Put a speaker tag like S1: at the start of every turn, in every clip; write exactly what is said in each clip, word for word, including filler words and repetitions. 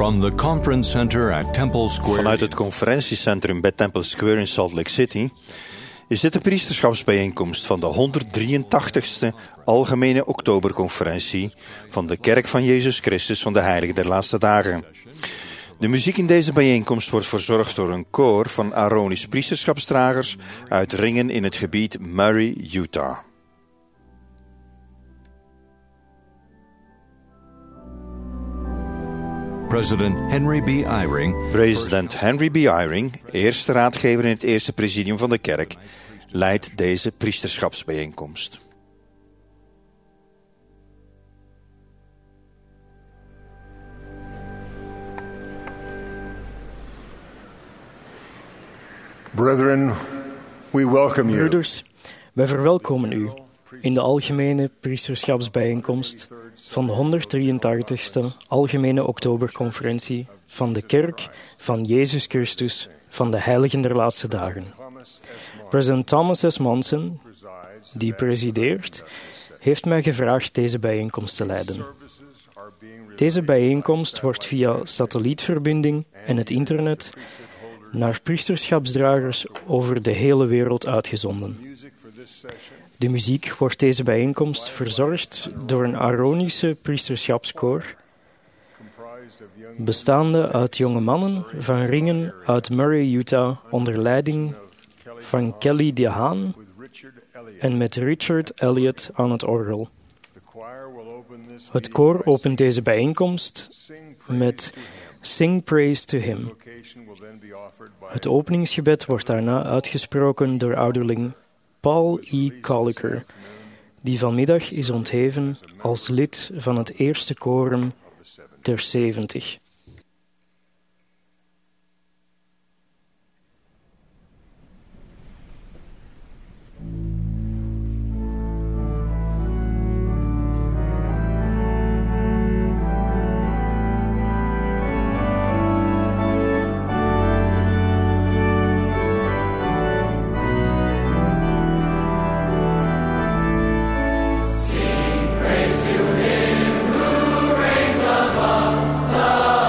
S1: From the conference center at Temple Square.
S2: Vanuit het conferentiecentrum bij Temple Square in Salt Lake City is dit de priesterschapsbijeenkomst van de honderddrieëntachtigste Algemene Oktoberconferentie van de Kerk van Jezus Christus van de Heiligen der Laatste Dagen. De muziek in deze bijeenkomst wordt verzorgd door een koor van Aaronisch priesterschapsdragers uit ringen in het gebied Murray, Utah.
S1: President Henry B. Eyring,
S2: President Henry B. Eyring, eerste raadgever in het eerste presidium van de kerk, leidt deze priesterschapsbijeenkomst.
S3: Brethren, we welcome you.
S4: Broeders, wij verwelkomen u in de algemene priesterschapsbijeenkomst van de honderddrieëntachtigste Algemene Oktoberconferentie van de Kerk van Jezus Christus van de Heiligen der Laatste Dagen. President Thomas S. Monson, die presideert, heeft mij gevraagd deze bijeenkomst te leiden. Deze bijeenkomst wordt via satellietverbinding en het internet naar priesterschapsdragers over de hele wereld uitgezonden. De muziek wordt deze bijeenkomst verzorgd door een Aaronische priesterschapskoor, bestaande uit jonge mannen van ringen uit Murray, Utah, onder leiding van Kelly DeHaan en met Richard Elliott aan het orgel. Het koor opent deze bijeenkomst met Sing Praise to Him. Het openingsgebed wordt daarna uitgesproken door ouderling Paul E. Colliker, die vanmiddag is ontheven als lid van het eerste korum der zeventig.
S5: Praise to Him who reigns above the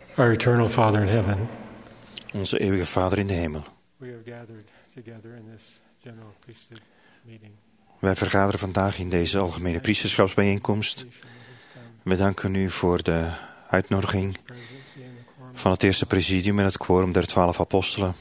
S5: Our eternal Father in heaven,
S2: Onze eeuwige Vader in de hemel.
S5: we have gathered together in this general priesthood meeting.
S2: Wij vergaderen vandaag in deze algemene priesterschapsbijeenkomst. We danken u voor de uitnodiging van het eerste presidium en het quorum der twaalf apostelen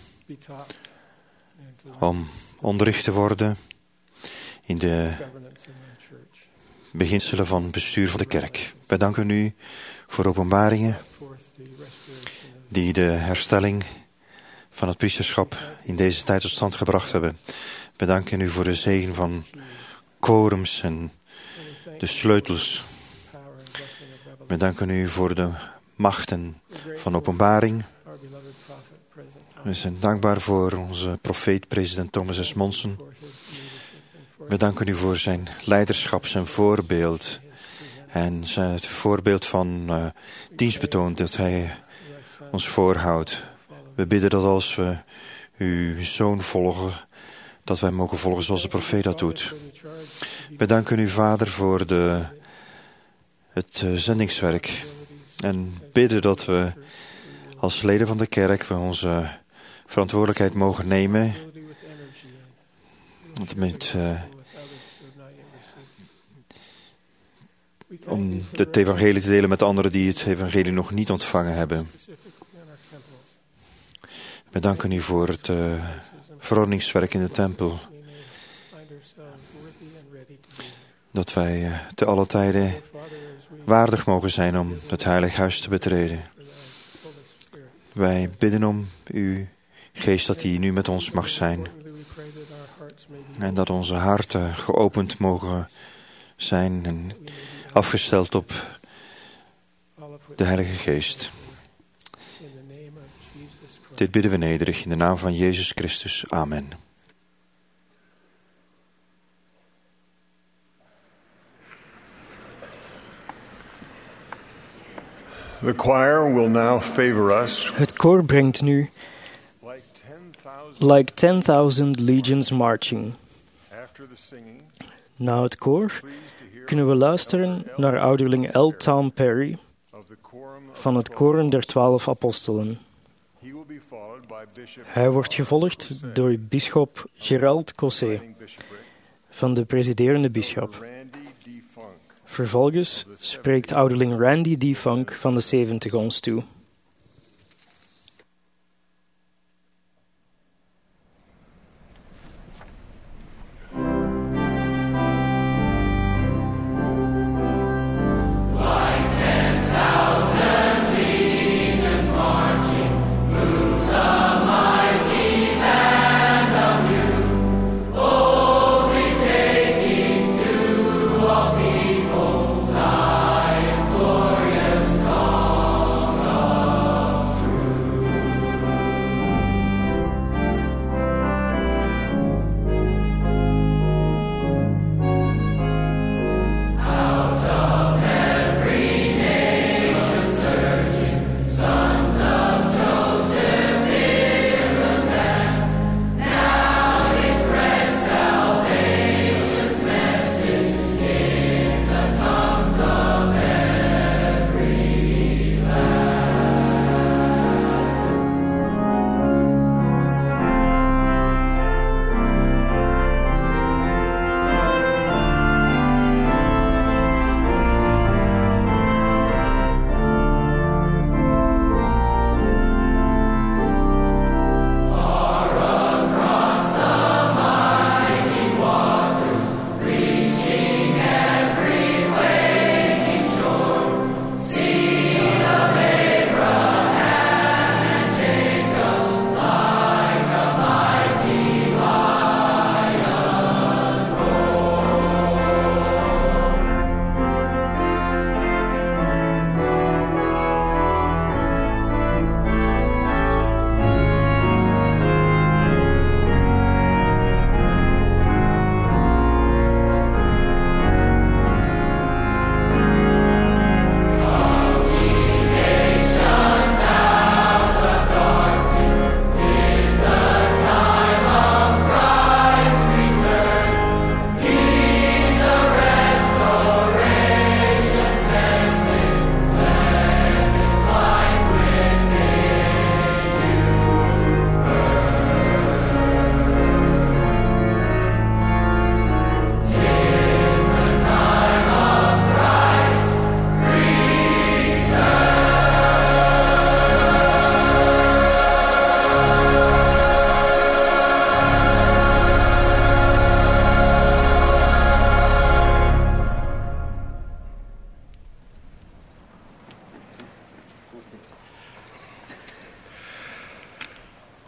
S2: om onderricht te worden in de beginselen van bestuur van de kerk. Wij danken u voor openbaringen die de herstelling van het priesterschap in deze tijd tot stand gebracht hebben. We danken u voor de zegen van quorums en de sleutels. We danken u voor de machten van openbaring. We zijn dankbaar voor onze profeet, president Thomas S. Monson. We danken u voor zijn leiderschap, zijn voorbeeld. En zijn het voorbeeld van uh, dienstbetoon dat hij ons voorhoudt. We bidden dat als we uw zoon volgen, dat wij mogen volgen zoals de profeet dat doet. We danken u, Vader, voor de, het uh, zendingswerk. En bidden dat we als leden van de kerk we onze verantwoordelijkheid mogen nemen. Met, uh, om het evangelie te delen met anderen die het evangelie nog niet ontvangen hebben. We danken u voor het uh, verordeningswerk in de tempel. Dat wij uh, te alle tijden waardig mogen zijn om het heilig huis te betreden. Wij bidden om uw geest dat die nu met ons mag zijn. En dat onze harten geopend mogen zijn en afgesteld op de Heilige Geest. Dit bidden we nederig in de naam van Jezus Christus. Amen.
S3: The choir will now favor us.
S4: Het koor brengt nu Like ten thousand Legions Marching. Na het koor kunnen we luisteren naar ouderling L. Tom Perry van het Koren der Twaalf Apostelen. Hij wordt gevolgd door bisschop Gerald Cosset van de presiderende bisschop. Vervolgens spreekt ouderling Randy D. Funk van de zeventig ons toe.
S6: People's eyes, glorious song of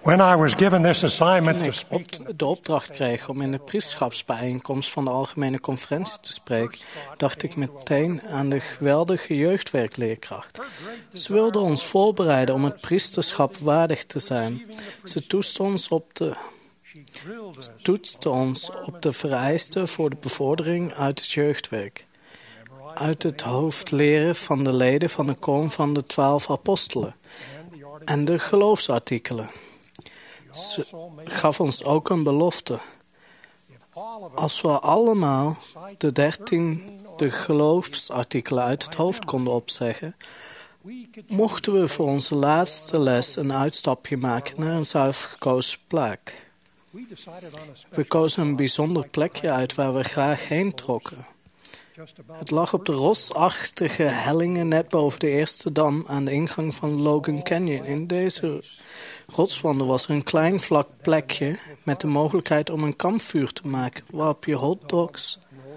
S6: When I was given this assignment
S7: Toen
S6: to
S7: ik
S6: speak
S7: op de opdracht kreeg om in de priesterschapsbijeenkomst van de Algemene Conferentie te spreken, dacht ik meteen aan de geweldige jeugdwerkleerkracht. Ze wilde ons voorbereiden om het priesterschap waardig te zijn. Ze toetste ons op de, ze toetste ons op de vereisten voor de bevordering uit het jeugdwerk. Uit het hoofd leren van de leden van de koor van de twaalf apostelen en de geloofsartikelen. Ze gaf ons ook een belofte. Als we allemaal de dertien de geloofsartikelen uit het hoofd konden opzeggen, mochten we voor onze laatste les een uitstapje maken naar een zuiver gekozen plek. We kozen een bijzonder plekje uit waar we graag heen trokken. Het lag op de rotsachtige hellingen net boven de eerste dam aan de ingang van Logan Canyon. In deze rotswanden was er een klein vlak plekje met de mogelijkheid om een kampvuur te maken waarop je hotdogs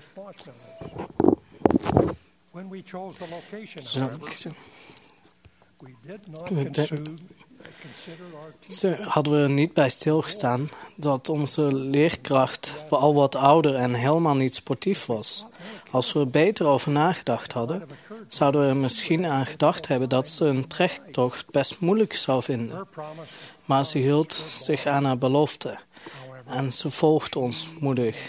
S7: zou kiezen. Ze hadden we er niet bij stilgestaan dat onze leerkracht al wat ouder en helemaal niet sportief was. Als we er beter over nagedacht hadden, zouden we er misschien aan gedacht hebben dat ze een trektocht best moeilijk zou vinden. Maar ze hield zich aan haar belofte en ze volgde ons moedig.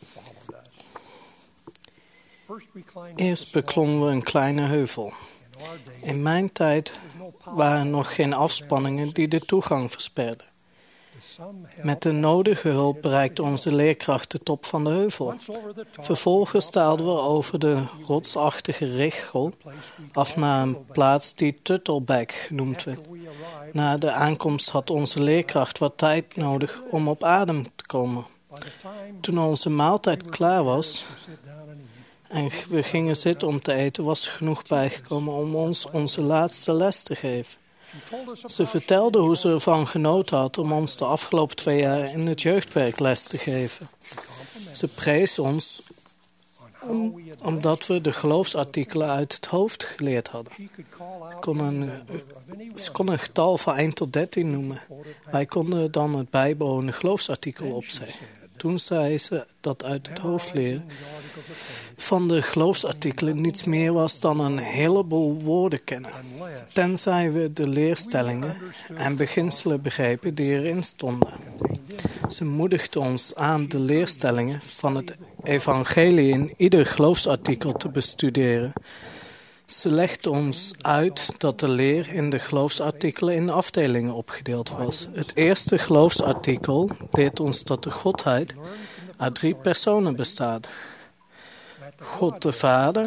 S7: Eerst beklommen we een kleine heuvel. In mijn tijd waren er nog geen afspanningen die de toegang versperden. Met de nodige hulp bereikte onze leerkracht de top van de heuvel. Vervolgens staalden we over de rotsachtige richel af naar een plaats die Tuttleback genoemd werd. Na de aankomst had onze leerkracht wat tijd nodig om op adem te komen. Toen onze maaltijd klaar was en we gingen zitten om te eten, was er genoeg bijgekomen om ons onze laatste les te geven. Ze vertelde hoe ze ervan genoten had om ons de afgelopen twee jaar in het jeugdwerk les te geven. Ze prees ons om, omdat we de geloofsartikelen uit het hoofd geleerd hadden. Kon een, ze kon een getal van één tot dertien noemen. Wij konden dan het bijbehorende geloofsartikel opzeggen. Toen zei ze dat uit het hoofd leren van de geloofsartikelen niets meer was dan een heleboel woorden kennen, tenzij we de leerstellingen en beginselen begrepen die erin stonden. Ze moedigde ons aan de leerstellingen van het evangelie in ieder geloofsartikel te bestuderen. Ze legde ons uit dat de leer in de geloofsartikelen in afdelingen opgedeeld was. Het eerste geloofsartikel leert ons dat de Godheid uit drie personen bestaat. God de Vader,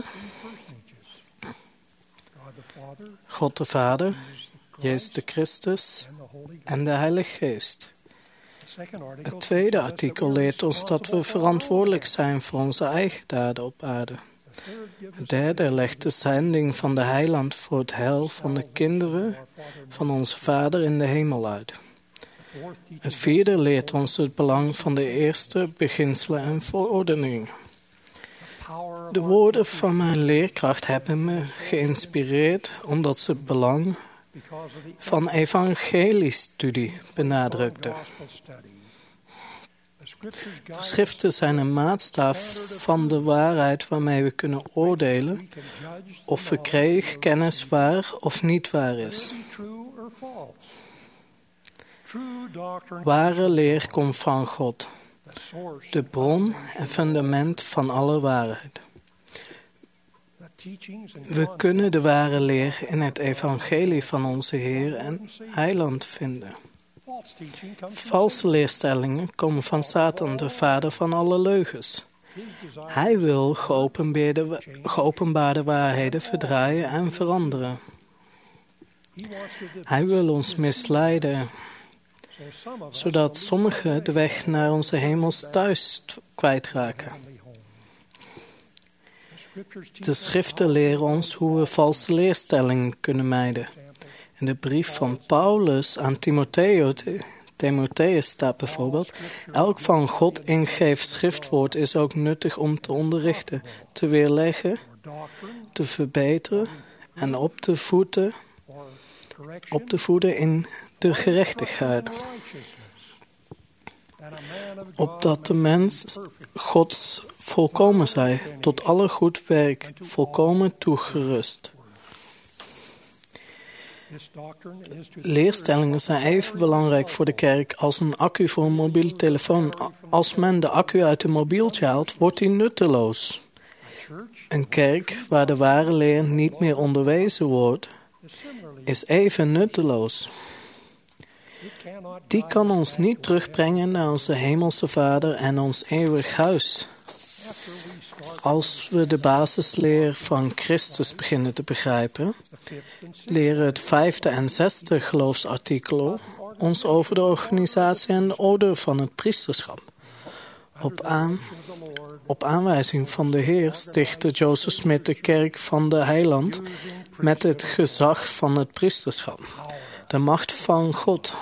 S7: God de Vader, Jezus de Christus en de Heilige Geest. Het tweede artikel leert ons dat we verantwoordelijk zijn voor onze eigen daden op aarde. Het derde legt de zending van de Heiland voor het heil van de kinderen van onze Vader in de hemel uit. Het vierde leert ons het belang van de eerste beginselen en verordeningen. De woorden van mijn leerkracht hebben me geïnspireerd omdat ze het belang van evangeliestudie benadrukten. De schriften zijn een maatstaf van de waarheid waarmee we kunnen oordelen of verkregen kennis waar of niet waar is. Ware leer komt van God, de bron en fundament van alle waarheid. We kunnen de ware leer in het evangelie van onze Heer en Heiland vinden. Valse leerstellingen komen van Satan, de vader van alle leugens. Hij wil geopenbaarde, geopenbaarde waarheden verdraaien en veranderen. Hij wil ons misleiden, zodat sommigen de weg naar onze hemels thuis kwijtraken. De schriften leren ons hoe we valse leerstellingen kunnen mijden. In de brief van Paulus aan Timotheus, Timotheus staat bijvoorbeeld: elk van God ingegeven schriftwoord is ook nuttig om te onderrichten, te weerleggen, te verbeteren en op te voeden op te voeden in de gerechtigheid, opdat de mens Gods volkomen zij, tot alle goed werk, volkomen toegerust. Leerstellingen zijn even belangrijk voor de kerk als een accu voor een mobiele telefoon. Als men de accu uit een mobieltje haalt, wordt die nutteloos. Een kerk waar de ware leer niet meer onderwezen wordt, is even nutteloos. Die kan ons niet terugbrengen naar onze hemelse Vader en ons eeuwig huis. Als we de basisleer van Christus beginnen te begrijpen, leren het vijfde en zesde geloofsartikel ons over de organisatie en de orde van het priesterschap. Op, aan, op aanwijzing van de Heer stichtte Joseph Smith de kerk van de Heiland met het gezag van het priesterschap, de macht van God.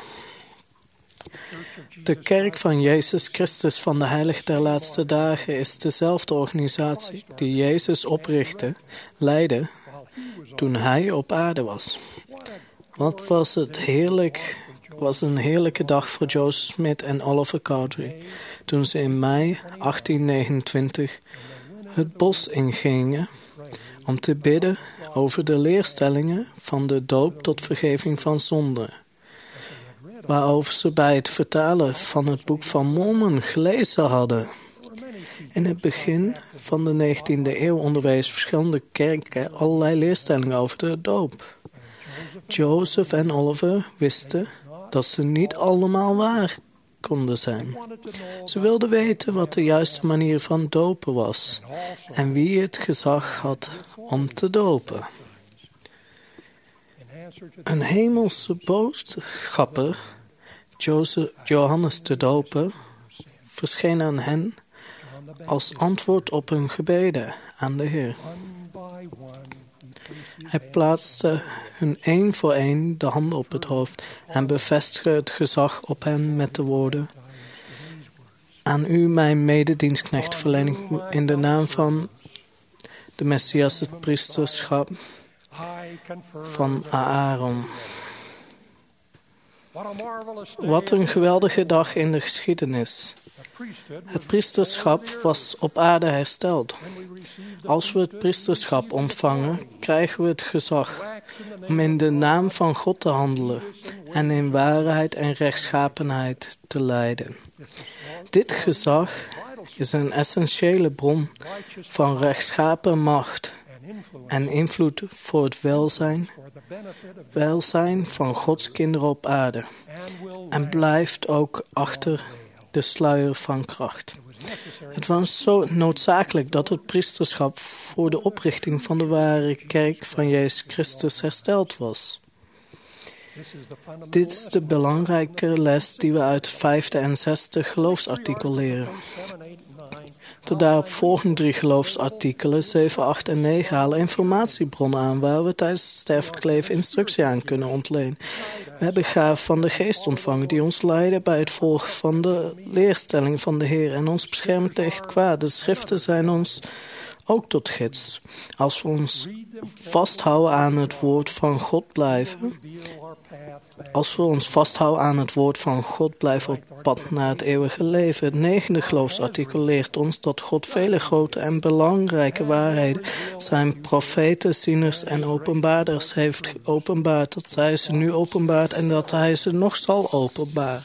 S7: De kerk van Jezus Christus van de Heilige der Laatste Dagen is dezelfde organisatie die Jezus oprichtte, leidde, toen hij op aarde was. Wat was het heerlijk, was een heerlijke dag voor Joseph Smith en Oliver Cowdery, toen ze in mei achttien negenentwintig het bos ingingen om te bidden over de leerstellingen van de doop tot vergeving van zonde, waarover ze bij het vertalen van het boek van Mormon gelezen hadden. In het begin van de negentiende eeuw onderwezen verschillende kerken allerlei leerstellingen over de doop. Joseph en Oliver wisten dat ze niet allemaal waar konden zijn. Ze wilden weten wat de juiste manier van dopen was en wie het gezag had om te dopen. Een hemelse boodschapper, Joseph, Johannes de Doper, verscheen aan hen als antwoord op hun gebeden aan de Heer. Hij plaatste hun één voor één de handen op het hoofd en bevestigde het gezag op hen met de woorden: aan u, mijn mededienstknecht, verleen ik in de naam van de Messias het priesterschap van Aaron. Wat een geweldige dag in de geschiedenis. Het priesterschap was op aarde hersteld. Als we het priesterschap ontvangen, krijgen we het gezag om in de naam van God te handelen en in waarheid en rechtschapenheid te leiden. Dit gezag is een essentiële bron van rechtschapen macht en invloed voor het welzijn, welzijn van Gods kinderen op aarde en blijft ook achter de sluier van kracht. Het was zo noodzakelijk dat het priesterschap voor de oprichting van de ware kerk van Jezus Christus hersteld was. Dit is de belangrijke les die we uit het vijfde en zesde geloofsartikel leren. De daarop volgende drie geloofsartikelen, zeven, acht en negen, halen informatiebronnen aan waar we tijdens het sterfelijk leven instructie aan kunnen ontlenen. We hebben gaven van de geest ontvangen die ons leiden bij het volgen van de leerstelling van de Heer en ons beschermen tegen het kwaad. De schriften zijn ons ook tot gids. Als we ons vasthouden aan het woord van God blijven, als we ons vasthouden aan het woord van God blijven op pad naar het eeuwige leven. Het negende geloofsartikel leert ons dat God vele grote en belangrijke waarheden zijn profeten, zieners en openbaarders heeft geopenbaard. Dat hij ze nu openbaart en dat hij ze nog zal openbaren.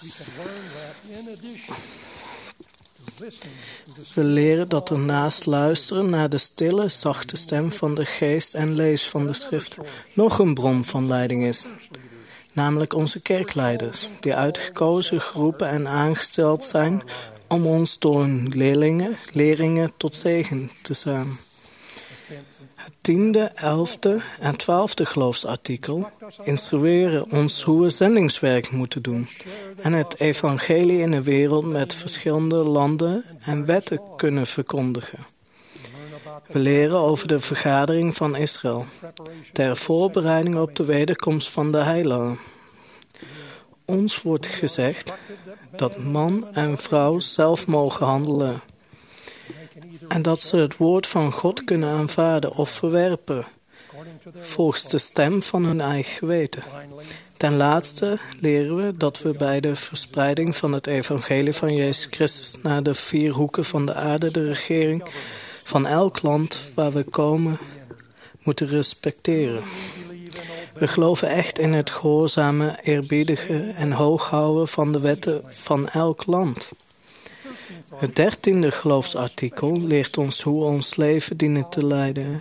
S7: We leren dat er naast luisteren naar de stille, zachte stem van de geest en lezen van de schrift nog een bron van leiding is. Namelijk onze kerkleiders, die uitgekozen, geroepen en aangesteld zijn om ons door hun leerlingen, leringen tot zegen te zijn. Het tiende, elfde en twaalfde geloofsartikel instrueren ons hoe we zendingswerk moeten doen en het evangelie in de wereld met verschillende landen en wetten kunnen verkondigen. We leren over de vergadering van Israël, ter voorbereiding op de wederkomst van de Heiland. Ons wordt gezegd dat man en vrouw zelf mogen handelen en dat ze het woord van God kunnen aanvaarden of verwerpen, volgens de stem van hun eigen geweten. Ten laatste leren we dat we bij de verspreiding van het evangelie van Jezus Christus naar de vier hoeken van de aarde de regering van elk land waar we komen moeten respecteren. We geloven echt in het gehoorzame, eerbiedige en hooghouden van de wetten van elk land. Het dertiende geloofsartikel leert ons hoe ons leven dienen te leiden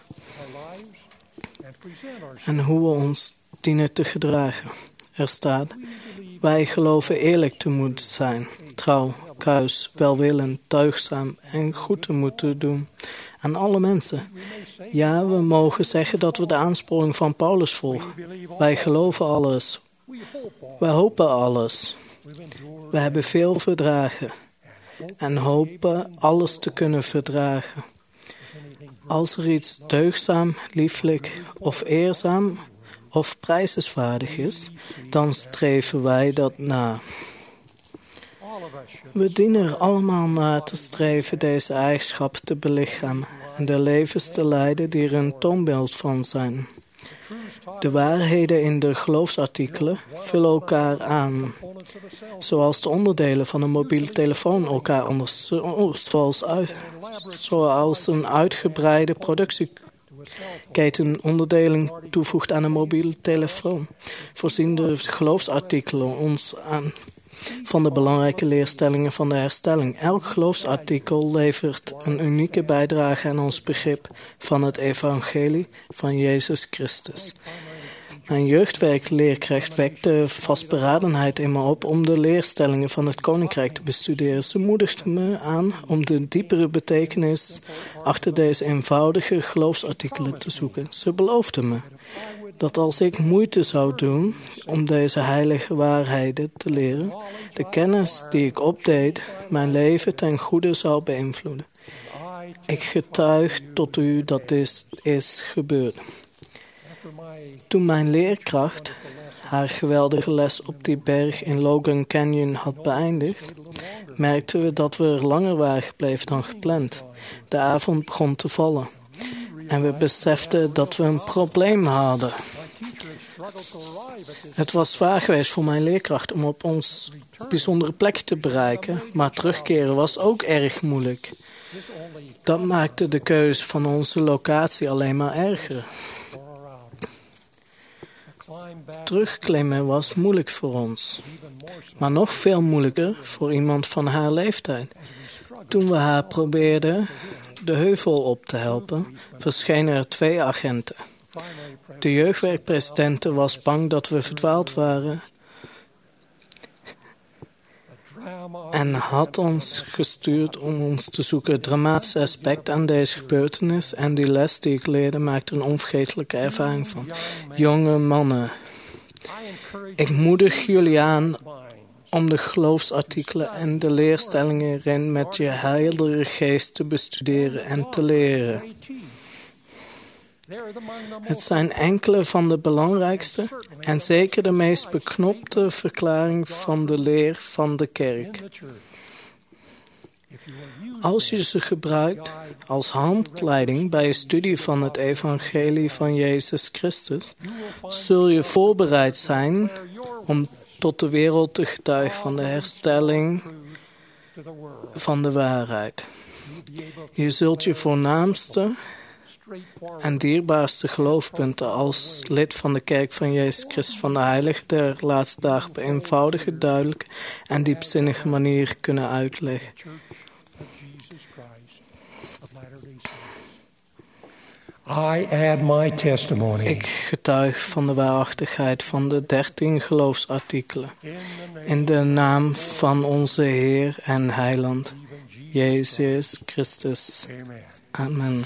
S7: en hoe we ons dienen te gedragen. Er staat: wij geloven eerlijk te moeten zijn, trouw, kuis, welwillend, deugdzaam en goed te moeten doen aan alle mensen. Ja, we mogen zeggen dat we de aansporing van Paulus volgen. Wij geloven alles. Wij hopen alles. We hebben veel verdragen en hopen alles te kunnen verdragen. Als er iets deugdzaam, lieflijk of eerzaam of prijzenswaardig is, dan streven wij dat na. We dienen er allemaal naar te streven deze eigenschappen te belichamen en de levens te leiden die er een toonbeeld van zijn. De waarheden in de geloofsartikelen vullen elkaar aan, zoals de onderdelen van een mobiele telefoon elkaar ondersteunen, zoals, uit, zoals een uitgebreide productieketen onderdelen toevoegt aan een mobiele telefoon. Voorzien de geloofsartikelen ons aan van de belangrijke leerstellingen van de herstelling. Elk geloofsartikel levert een unieke bijdrage aan ons begrip van het evangelie van Jezus Christus. Mijn jeugdwerkleerkracht wekte vastberadenheid in me op om de leerstellingen van het Koninkrijk te bestuderen. Ze moedigde me aan om de diepere betekenis achter deze eenvoudige geloofsartikelen te zoeken. Ze beloofde me dat als ik moeite zou doen om deze heilige waarheden te leren, de kennis die ik opdeed mijn leven ten goede zou beïnvloeden. Ik getuig tot u dat dit is gebeurd. Toen mijn leerkracht haar geweldige les op die berg in Logan Canyon had beëindigd, merkten we dat we er langer waren gebleven dan gepland. De avond begon te vallen en we beseften dat we een probleem hadden. Het was zwaar geweest voor mijn leerkracht om op ons bijzondere plek te bereiken, maar terugkeren was ook erg moeilijk. Dat maakte de keuze van onze locatie alleen maar erger. Terugklimmen was moeilijk voor ons, maar nog veel moeilijker voor iemand van haar leeftijd. Toen we haar probeerden de heuvel op te helpen, verschenen er twee agenten. De jeugdwerkpresident was bang dat we verdwaald waren en had ons gestuurd om ons te zoeken. Het dramatische aspect aan deze gebeurtenis en die les die ik leerde maakte een onvergetelijke ervaring van. Jonge mannen, ik moedig jullie aan om de geloofsartikelen en de leerstellingen erin met je heldere geest te bestuderen en te leren. Het zijn enkele van de belangrijkste en zeker de meest beknopte verklaring van de leer van de kerk. Als je ze gebruikt als handleiding bij je studie van het evangelie van Jezus Christus, zul je voorbereid zijn om tot de wereld te getuigen van de herstelling van de waarheid. Je zult je voornaamste en dierbaarste geloofpunten als lid van de kerk van Jezus Christus van de Heilige der laatste dagen op een eenvoudige, duidelijke en diepzinnige manier kunnen uitleggen.
S6: I add my testimony.
S7: Ik getuig van de waarachtigheid van de dertien geloofsartikelen in de naam van onze Heer en Heiland, Jezus Christus. Amen.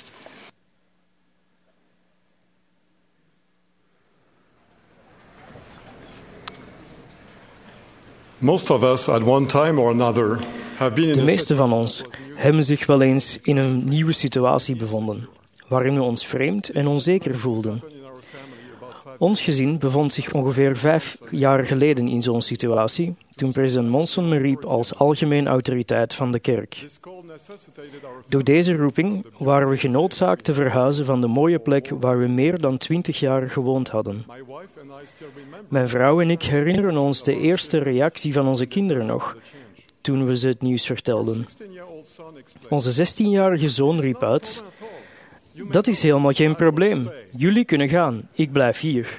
S3: Most of us at one time or another have been in
S4: De
S3: a
S4: meeste van ons hebben zich wel eens in een nieuwe situatie bevonden, waarin we ons vreemd en onzeker voelden. Ons gezin bevond zich ongeveer vijf jaar geleden in zo'n situatie, toen president Monson me riep als algemeen autoriteit van de kerk. Door deze roeping waren we genoodzaakt te verhuizen van de mooie plek waar we meer dan twintig jaar gewoond hadden. Mijn vrouw en ik herinneren ons de eerste reactie van onze kinderen nog, toen we ze het nieuws vertelden. Onze zestienjarige zoon riep uit: "Dat is helemaal geen probleem. Jullie kunnen gaan. Ik blijf hier."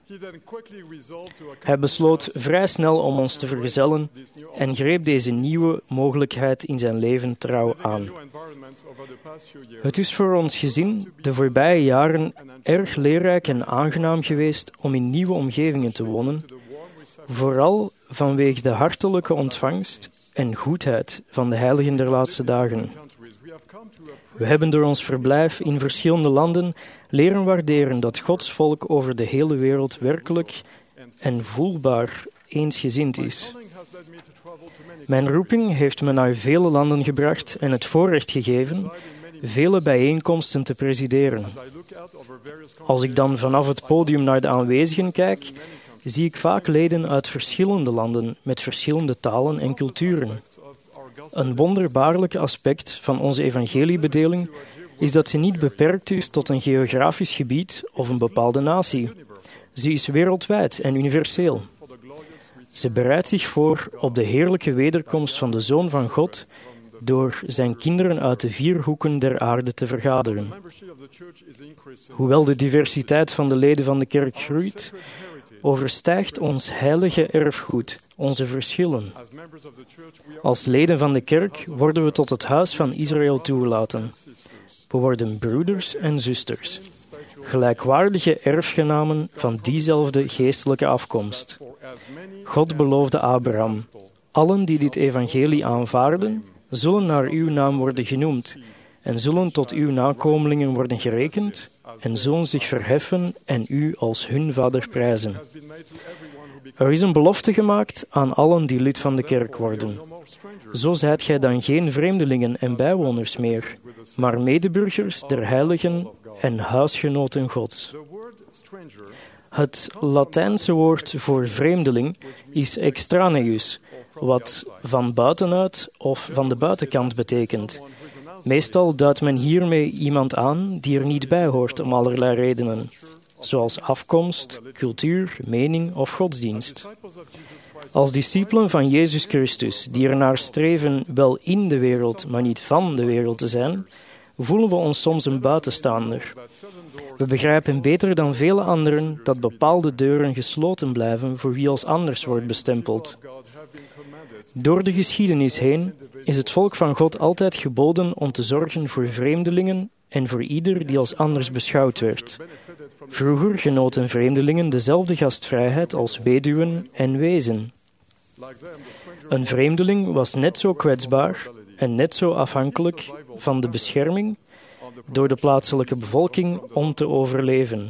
S4: Hij besloot vrij snel om ons te vergezellen en greep deze nieuwe mogelijkheid in zijn leven trouw aan. Het is voor ons gezin de voorbije jaren erg leerrijk en aangenaam geweest om in nieuwe omgevingen te wonen, vooral vanwege de hartelijke ontvangst en goedheid van de heiligen der laatste dagen. We hebben door ons verblijf in verschillende landen leren waarderen dat Gods volk over de hele wereld werkelijk en voelbaar eensgezind is. Mijn roeping heeft me naar vele landen gebracht en het voorrecht gegeven vele bijeenkomsten te presideren. Als ik dan vanaf het podium naar de aanwezigen kijk, zie ik vaak leden uit verschillende landen met verschillende talen en culturen. Een wonderbaarlijk aspect van onze evangeliebedeling is dat ze niet beperkt is tot een geografisch gebied of een bepaalde natie. Ze is wereldwijd en universeel. Ze bereidt zich voor op de heerlijke wederkomst van de Zoon van God door zijn kinderen uit de vier hoeken der aarde te vergaderen. Hoewel de diversiteit van de leden van de kerk groeit, overstijgt ons heilige erfgoed onze verschillen. Als leden van de kerk worden we tot het huis van Israël toegelaten. We worden broeders en zusters, gelijkwaardige erfgenamen van diezelfde geestelijke afkomst. God beloofde Abraham: "Allen die dit evangelie aanvaarden, zullen naar uw naam worden genoemd en zullen tot uw nakomelingen worden gerekend en zullen zich verheffen en u als hun vader prijzen." Er is een belofte gemaakt aan allen die lid van de kerk worden. Zo zijt gij dan geen vreemdelingen en bijwoners meer, maar medeburgers der heiligen en huisgenoten Gods. Het Latijnse woord voor vreemdeling is extraneus, wat van buitenuit of van de buitenkant betekent. Meestal duidt men hiermee iemand aan die er niet bij hoort om allerlei redenen, zoals afkomst, cultuur, mening of godsdienst. Als discipelen van Jezus Christus, die ernaar streven wel in de wereld, maar niet van de wereld te zijn, voelen we ons soms een buitenstaander. We begrijpen beter dan vele anderen dat bepaalde deuren gesloten blijven voor wie als anders wordt bestempeld. Door de geschiedenis heen is het volk van God altijd geboden om te zorgen voor vreemdelingen en voor ieder die als anders beschouwd werd. Vroeger genoten vreemdelingen dezelfde gastvrijheid als weduwen en wezen. Een vreemdeling was net zo kwetsbaar en net zo afhankelijk van de bescherming door de plaatselijke bevolking om te overleven.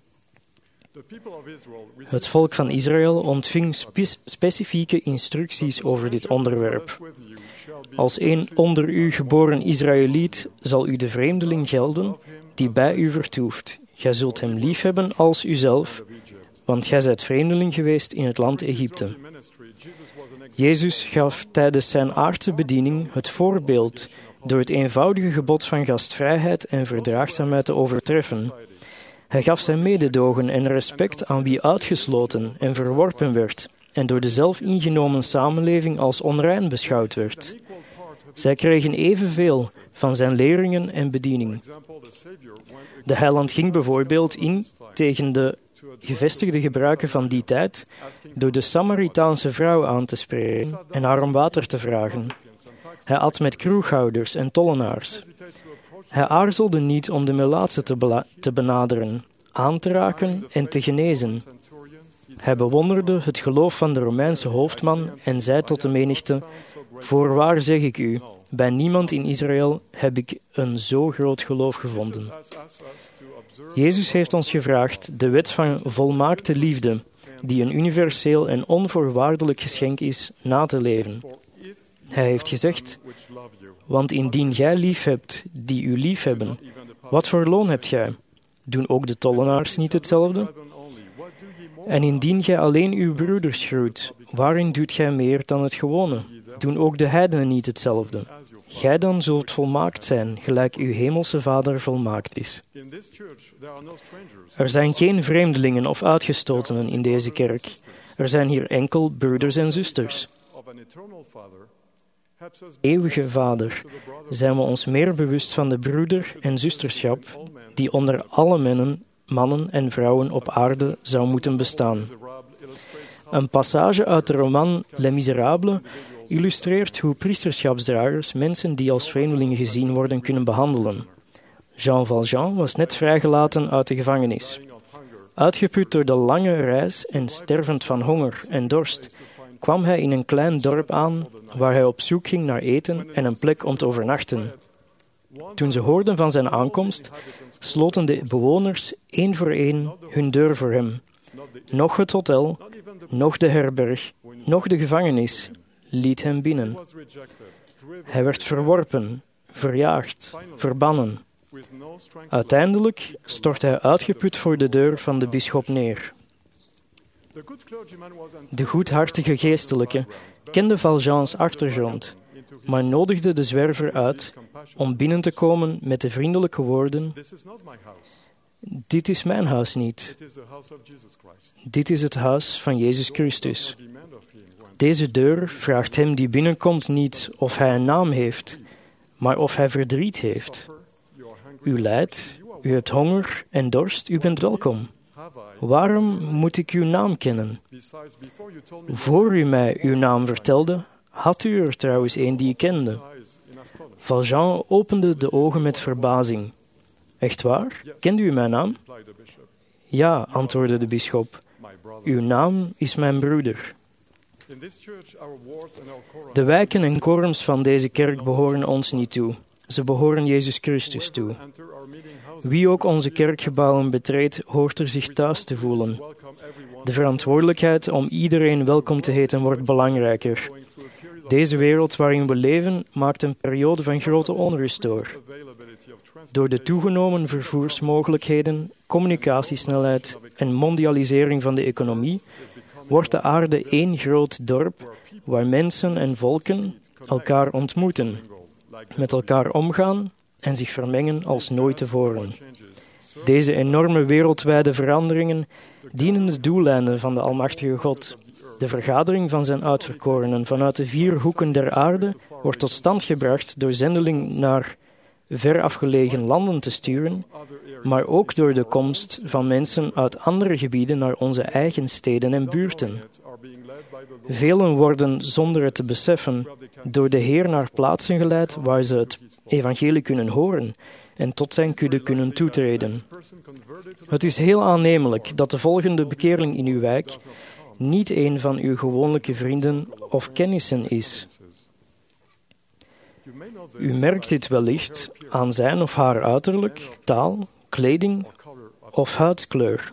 S4: Het volk van Israël ontving spe- specifieke instructies over dit onderwerp. Als een onder u geboren Israëliet zal u de vreemdeling gelden die bij u vertoeft. Gij zult hem liefhebben als uzelf, want gij zijt vreemdeling geweest in het land Egypte. Jezus gaf tijdens zijn aardse bediening het voorbeeld door het eenvoudige gebod van gastvrijheid en verdraagzaamheid te overtreffen. Hij gaf zijn mededogen en respect aan wie uitgesloten en verworpen werd en door de zelfingenomen samenleving als onrein beschouwd werd. Zij kregen evenveel van zijn leringen en bediening. De heiland ging bijvoorbeeld in tegen de gevestigde gebruiken van die tijd door de Samaritaanse vrouw aan te spreken en haar om water te vragen. Hij at met kroeghouders en tollenaars. Hij aarzelde niet om de melaatse te, bela- te benaderen, aan te raken en te genezen. Hij bewonderde het geloof van de Romeinse hoofdman en zei tot de menigte: "Voorwaar zeg ik u, bij niemand in Israël heb ik een zo groot geloof gevonden." Jezus heeft ons gevraagd de wet van volmaakte liefde, die een universeel en onvoorwaardelijk geschenk is, na te leven. Hij heeft gezegd: "Want indien gij lief hebt die u lief hebben, wat voor loon hebt gij? Doen ook de tollenaars niet hetzelfde? En indien gij alleen uw broeders groet, waarin doet gij meer dan het gewone? Doen ook de heidenen niet hetzelfde? Gij dan zult volmaakt zijn, gelijk uw hemelse Vader volmaakt is. Er zijn geen vreemdelingen of uitgestotenen in deze kerk. Er zijn hier enkel broeders en zusters. Eeuwige Vader, zijn we ons meer bewust van de broeder- en zusterschap die onder alle mannen, mannen en vrouwen op aarde zou moeten bestaan. Een passage uit de roman Les Miserables illustreert hoe priesterschapsdragers mensen die als vreemdelingen gezien worden kunnen behandelen. Jean Valjean was net vrijgelaten uit de gevangenis. Uitgeput door de lange reis en stervend van honger en dorst, kwam hij in een klein dorp aan waar hij op zoek ging naar eten en een plek om te overnachten. Toen ze hoorden van zijn aankomst, sloten de bewoners één voor één hun deur voor hem. Nog het hotel, nog de herberg, nog de gevangenis liet hem binnen. Hij werd verworpen, verjaagd, verbannen. Uiteindelijk stort hij uitgeput voor de deur van de bisschop neer. De goedhartige geestelijke kende Valjeans achtergrond, maar nodigde de zwerver uit om binnen te komen met de vriendelijke woorden: dit is mijn huis niet. Dit is het huis van Jezus Christus. Deze deur vraagt hem die binnenkomt niet of hij een naam heeft, maar of hij verdriet heeft. U lijdt, u hebt honger en dorst, u bent welkom. Waarom moet ik uw naam kennen? Voor u mij uw naam vertelde, had u er trouwens een die ik kende. Valjean opende de ogen met verbazing. Echt waar? Kende u mijn naam? Ja, antwoordde de bisschop. Uw naam is mijn broeder. De wijken en korens van deze kerk behoren ons niet toe. Ze behoren Jezus Christus toe. Wie ook onze kerkgebouwen betreedt, hoort er zich thuis te voelen. De verantwoordelijkheid om iedereen welkom te heten wordt belangrijker. Deze wereld waarin we leven maakt een periode van grote onrust door. Door de toegenomen vervoersmogelijkheden, communicatiesnelheid en mondialisering van de economie wordt de aarde één groot dorp waar mensen en volken elkaar ontmoeten, met elkaar omgaan en zich vermengen als nooit tevoren. Deze enorme wereldwijde veranderingen dienen de doeleinden van de Almachtige God. De vergadering van zijn uitverkorenen vanuit de vier hoeken der aarde wordt tot stand gebracht door zendeling naar ver afgelegen landen te sturen, maar ook door de komst van mensen uit andere gebieden naar onze eigen steden en buurten. Velen worden, zonder het te beseffen, door de Heer naar plaatsen geleid waar ze het evangelie kunnen horen en tot zijn kudde kunnen toetreden. Het is heel aannemelijk dat de volgende bekeerling in uw wijk niet een van uw gewone vrienden of kennissen is. U merkt dit wellicht aan zijn of haar uiterlijk, taal, kleding of huidkleur.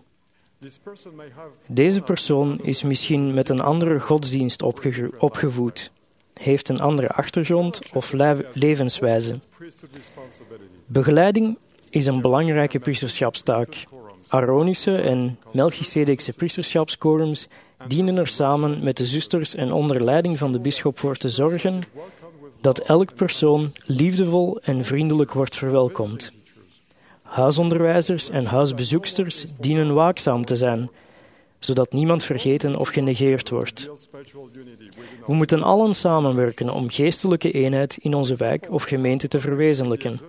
S4: Deze persoon is misschien met een andere godsdienst opge- opgevoed, heeft een andere achtergrond of le- levenswijze. Begeleiding is een belangrijke priesterschapstaak. Aaronische en Melchisedekse priesterschapsquorums dienen er samen met de zusters en onder leiding van de bisschop voor te zorgen dat elk persoon liefdevol en vriendelijk wordt verwelkomd. Huisonderwijzers en huisbezoeksters dienen waakzaam te zijn, zodat niemand vergeten of genegeerd wordt. We moeten allen samenwerken om geestelijke eenheid in onze wijk of gemeente te verwezenlijken.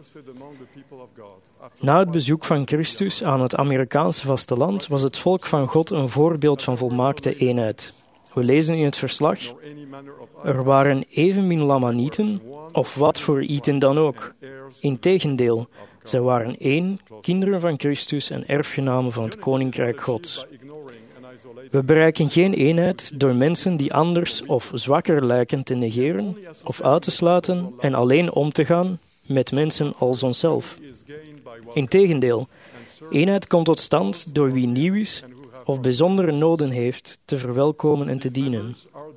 S4: Na het bezoek van Christus aan het Amerikaanse vasteland was het volk van God een voorbeeld van volmaakte eenheid. We lezen in het verslag: er waren evenmin Lamanieten, of wat voor ieten dan ook. Integendeel, zij waren één, kinderen van Christus en erfgenamen van het Koninkrijk Gods. We bereiken geen eenheid door mensen die anders of zwakker lijken te negeren of uit te sluiten en alleen om te gaan met mensen als onszelf. Integendeel, eenheid komt tot stand door wie nieuw is of bijzondere noden heeft te verwelkomen en te dienen.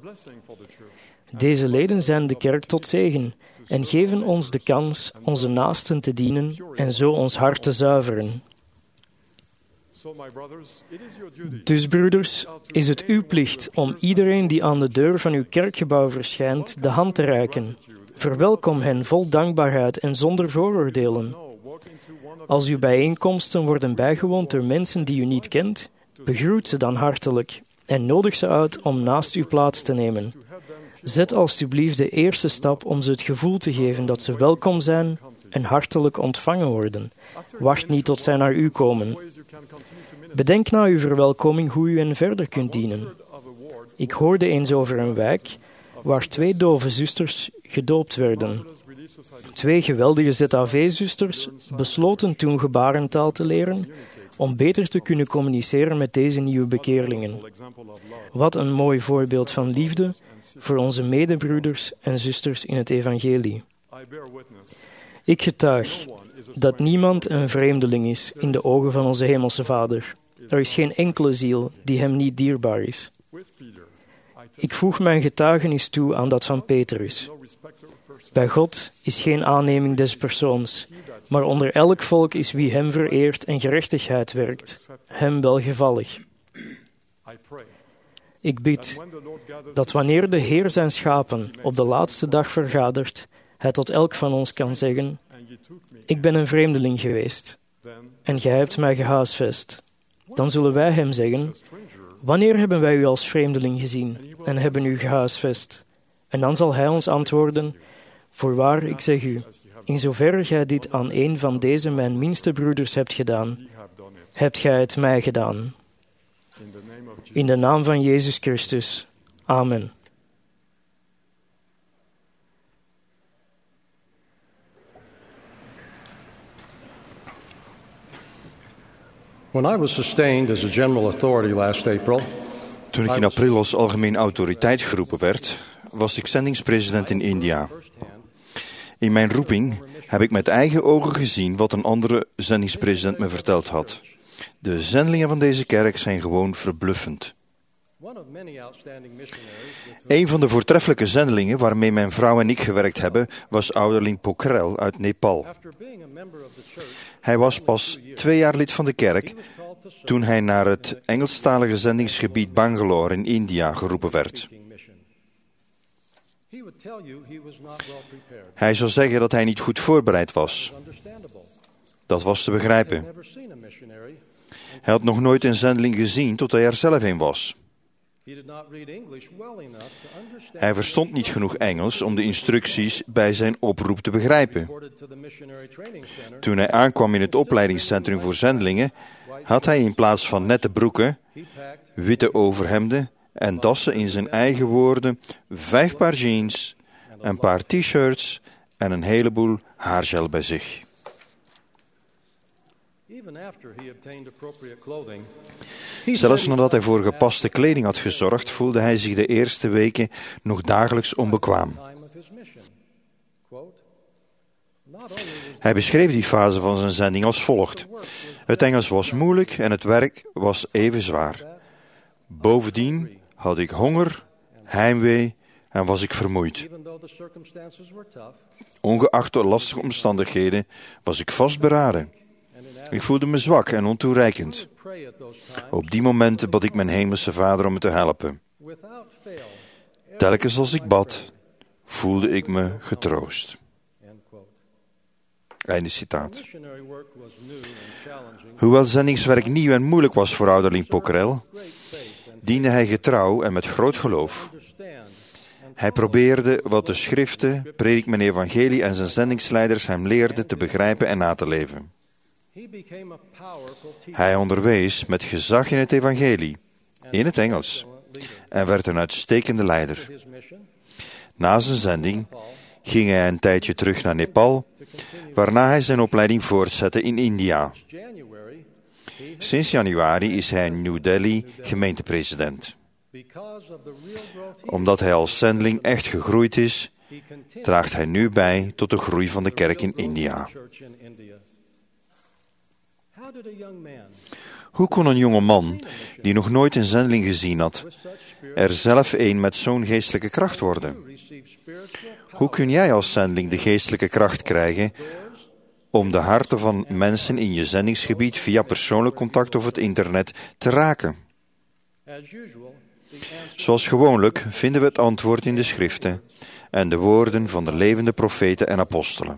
S4: Deze leden zijn de kerk tot zegen en geven ons de kans onze naasten te dienen en zo ons hart te zuiveren. Dus, broeders, is het uw plicht om iedereen die aan de deur van uw kerkgebouw verschijnt, de hand te reiken. Verwelkom hen vol dankbaarheid en zonder vooroordelen. Als uw bijeenkomsten worden bijgewoond door mensen die u niet kent, begroet ze dan hartelijk en nodig ze uit om naast u plaats te nemen. Zet alstublieft de eerste stap om ze het gevoel te geven dat ze welkom zijn en hartelijk ontvangen worden. Wacht niet tot zij naar u komen. Bedenk na uw verwelkoming hoe u hen verder kunt dienen. Ik hoorde eens over een wijk waar twee dove zusters gedoopt werden. Twee geweldige Z A V-zusters besloten toen gebarentaal te leren om beter te kunnen communiceren met deze nieuwe bekeerlingen. Wat een mooi voorbeeld van liefde voor onze medebroeders en zusters in het evangelie. Ik getuig dat niemand een vreemdeling is in de ogen van onze hemelse Vader. Er is geen enkele ziel die hem niet dierbaar is. Ik voeg mijn getuigenis toe aan dat van Petrus. Bij God is geen aanneming des persoons, maar onder elk volk is wie hem vereert en gerechtigheid werkt, hem welgevallig. Ik bid dat wanneer de Heer zijn schapen op de laatste dag vergadert, hij tot elk van ons kan zeggen: ik ben een vreemdeling geweest en gij hebt mij gehuisvest. Dan zullen wij hem zeggen: wanneer hebben wij u als vreemdeling gezien en hebben u gehuisvest? En dan zal hij ons antwoorden: voorwaar, ik zeg u, in zoverre gij dit aan een van deze mijn minste broeders hebt gedaan, hebt gij het mij gedaan. In de naam van Jezus Christus. Amen.
S8: When I was sustained as a general authority last April,
S2: Toen ik in april als algemeen autoriteit geroepen werd, was ik zendingspresident in India. In mijn roeping heb ik met eigen ogen gezien wat een andere zendingspresident me verteld had. De zendelingen van deze kerk zijn gewoon verbluffend. Een van de voortreffelijke zendelingen waarmee mijn vrouw en ik gewerkt hebben, was ouderling Pokhrel uit Nepal. Hij was pas twee jaar lid van de kerk toen hij naar het Engelstalige zendingsgebied Bangalore in India geroepen werd. Hij zou zeggen dat hij niet goed voorbereid was. Dat was te begrijpen. Hij had nog nooit een zendeling gezien tot hij er zelf een was. Hij verstond niet genoeg Engels om de instructies bij zijn oproep te begrijpen. Toen hij aankwam in het opleidingscentrum voor zendelingen, had hij in plaats van nette broeken, witte overhemden en dassen in zijn eigen woorden vijf paar jeans, een paar t-shirts en een heleboel haargel bij zich. Zelfs nadat hij voor gepaste kleding had gezorgd, voelde hij zich de eerste weken nog dagelijks onbekwaam. Hij beschreef die fase van zijn zending als volgt. Het Engels was moeilijk en het werk was even zwaar. Bovendien had ik honger, heimwee en was ik vermoeid. Ongeacht de lastige omstandigheden was ik vastberaden. Ik voelde me zwak en ontoereikend. Op die momenten bad ik mijn hemelse Vader om me te helpen. Telkens als ik bad, voelde ik me getroost. Einde citaat. Hoewel zendingswerk nieuw en moeilijk was voor ouderling Pokhrel, diende hij getrouw en met groot geloof. Hij probeerde wat de schriften, predik mijn evangelie en zijn zendingsleiders hem leerden te begrijpen en na te leven. Hij onderwees met gezag in het evangelie, in het Engels, en werd een uitstekende leider. Na zijn zending ging hij een tijdje terug naar Nepal, waarna hij zijn opleiding voortzette in India. Sinds januari is hij in New Delhi gemeentepresident. Omdat hij als zendeling echt gegroeid is, draagt hij nu bij tot de groei van de kerk in India. Hoe kon een jonge man, die nog nooit een zendeling gezien had, er zelf een met zo'n geestelijke kracht worden? Hoe kun jij als zendeling de geestelijke kracht krijgen om de harten van mensen in je zendingsgebied via persoonlijk contact of het internet te raken? Zoals gewoonlijk vinden we het antwoord in de schriften en de woorden van de levende profeten en apostelen.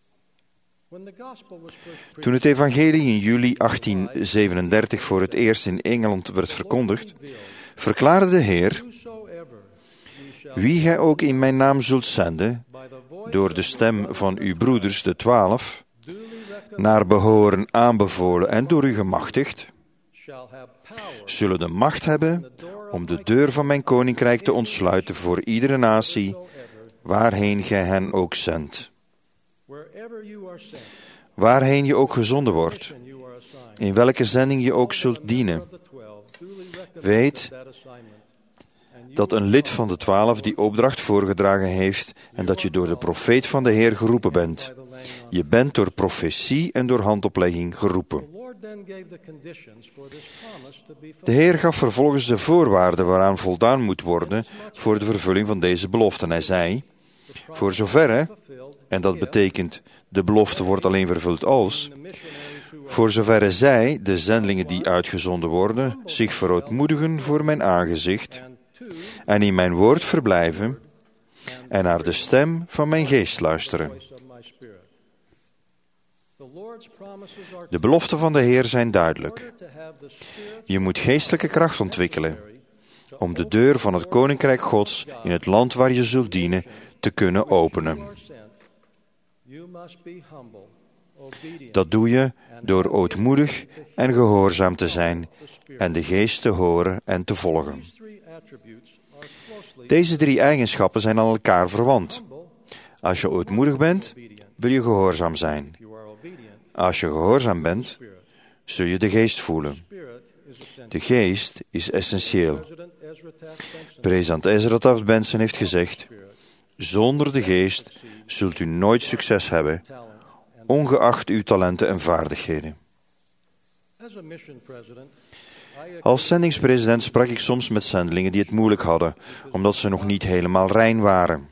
S2: Toen het evangelie in juli achttien zevenendertig voor het eerst in Engeland werd verkondigd, verklaarde de Heer: wie gij ook in mijn naam zult zenden, door de stem van uw broeders, de twaalf, naar behoren aanbevolen en door u gemachtigd, zullen de macht hebben om de deur van mijn koninkrijk te ontsluiten voor iedere natie, waarheen gij hen ook zendt. Waarheen je ook gezonden wordt, in welke zending je ook zult dienen, weet dat een lid van de twaalf die opdracht voorgedragen heeft en dat je door de profeet van de Heer geroepen bent. Je bent door profetie en door handoplegging geroepen. De Heer gaf vervolgens de voorwaarden waaraan voldaan moet worden voor de vervulling van deze belofte. Hij zei: voor zoverre, en dat betekent de belofte wordt alleen vervuld als, voor zoverre zij, de zendelingen die uitgezonden worden, zich verootmoedigen voor mijn aangezicht en in mijn woord verblijven en naar de stem van mijn geest luisteren. De beloften van de Heer zijn duidelijk. Je moet geestelijke kracht ontwikkelen om de deur van het Koninkrijk Gods in het land waar je zult dienen te kunnen openen. Dat doe je door ootmoedig en gehoorzaam te zijn en de geest te horen en te volgen. Deze drie eigenschappen zijn aan elkaar verwant. Als je ootmoedig bent, wil je gehoorzaam zijn. Als je gehoorzaam bent, zul je de geest voelen. De geest is essentieel. President Ezra Taft Benson heeft gezegd: zonder de geest zult u nooit succes hebben, ongeacht uw talenten en vaardigheden. Als zendingspresident sprak ik soms met zendelingen die het moeilijk hadden, omdat ze nog niet helemaal rein waren.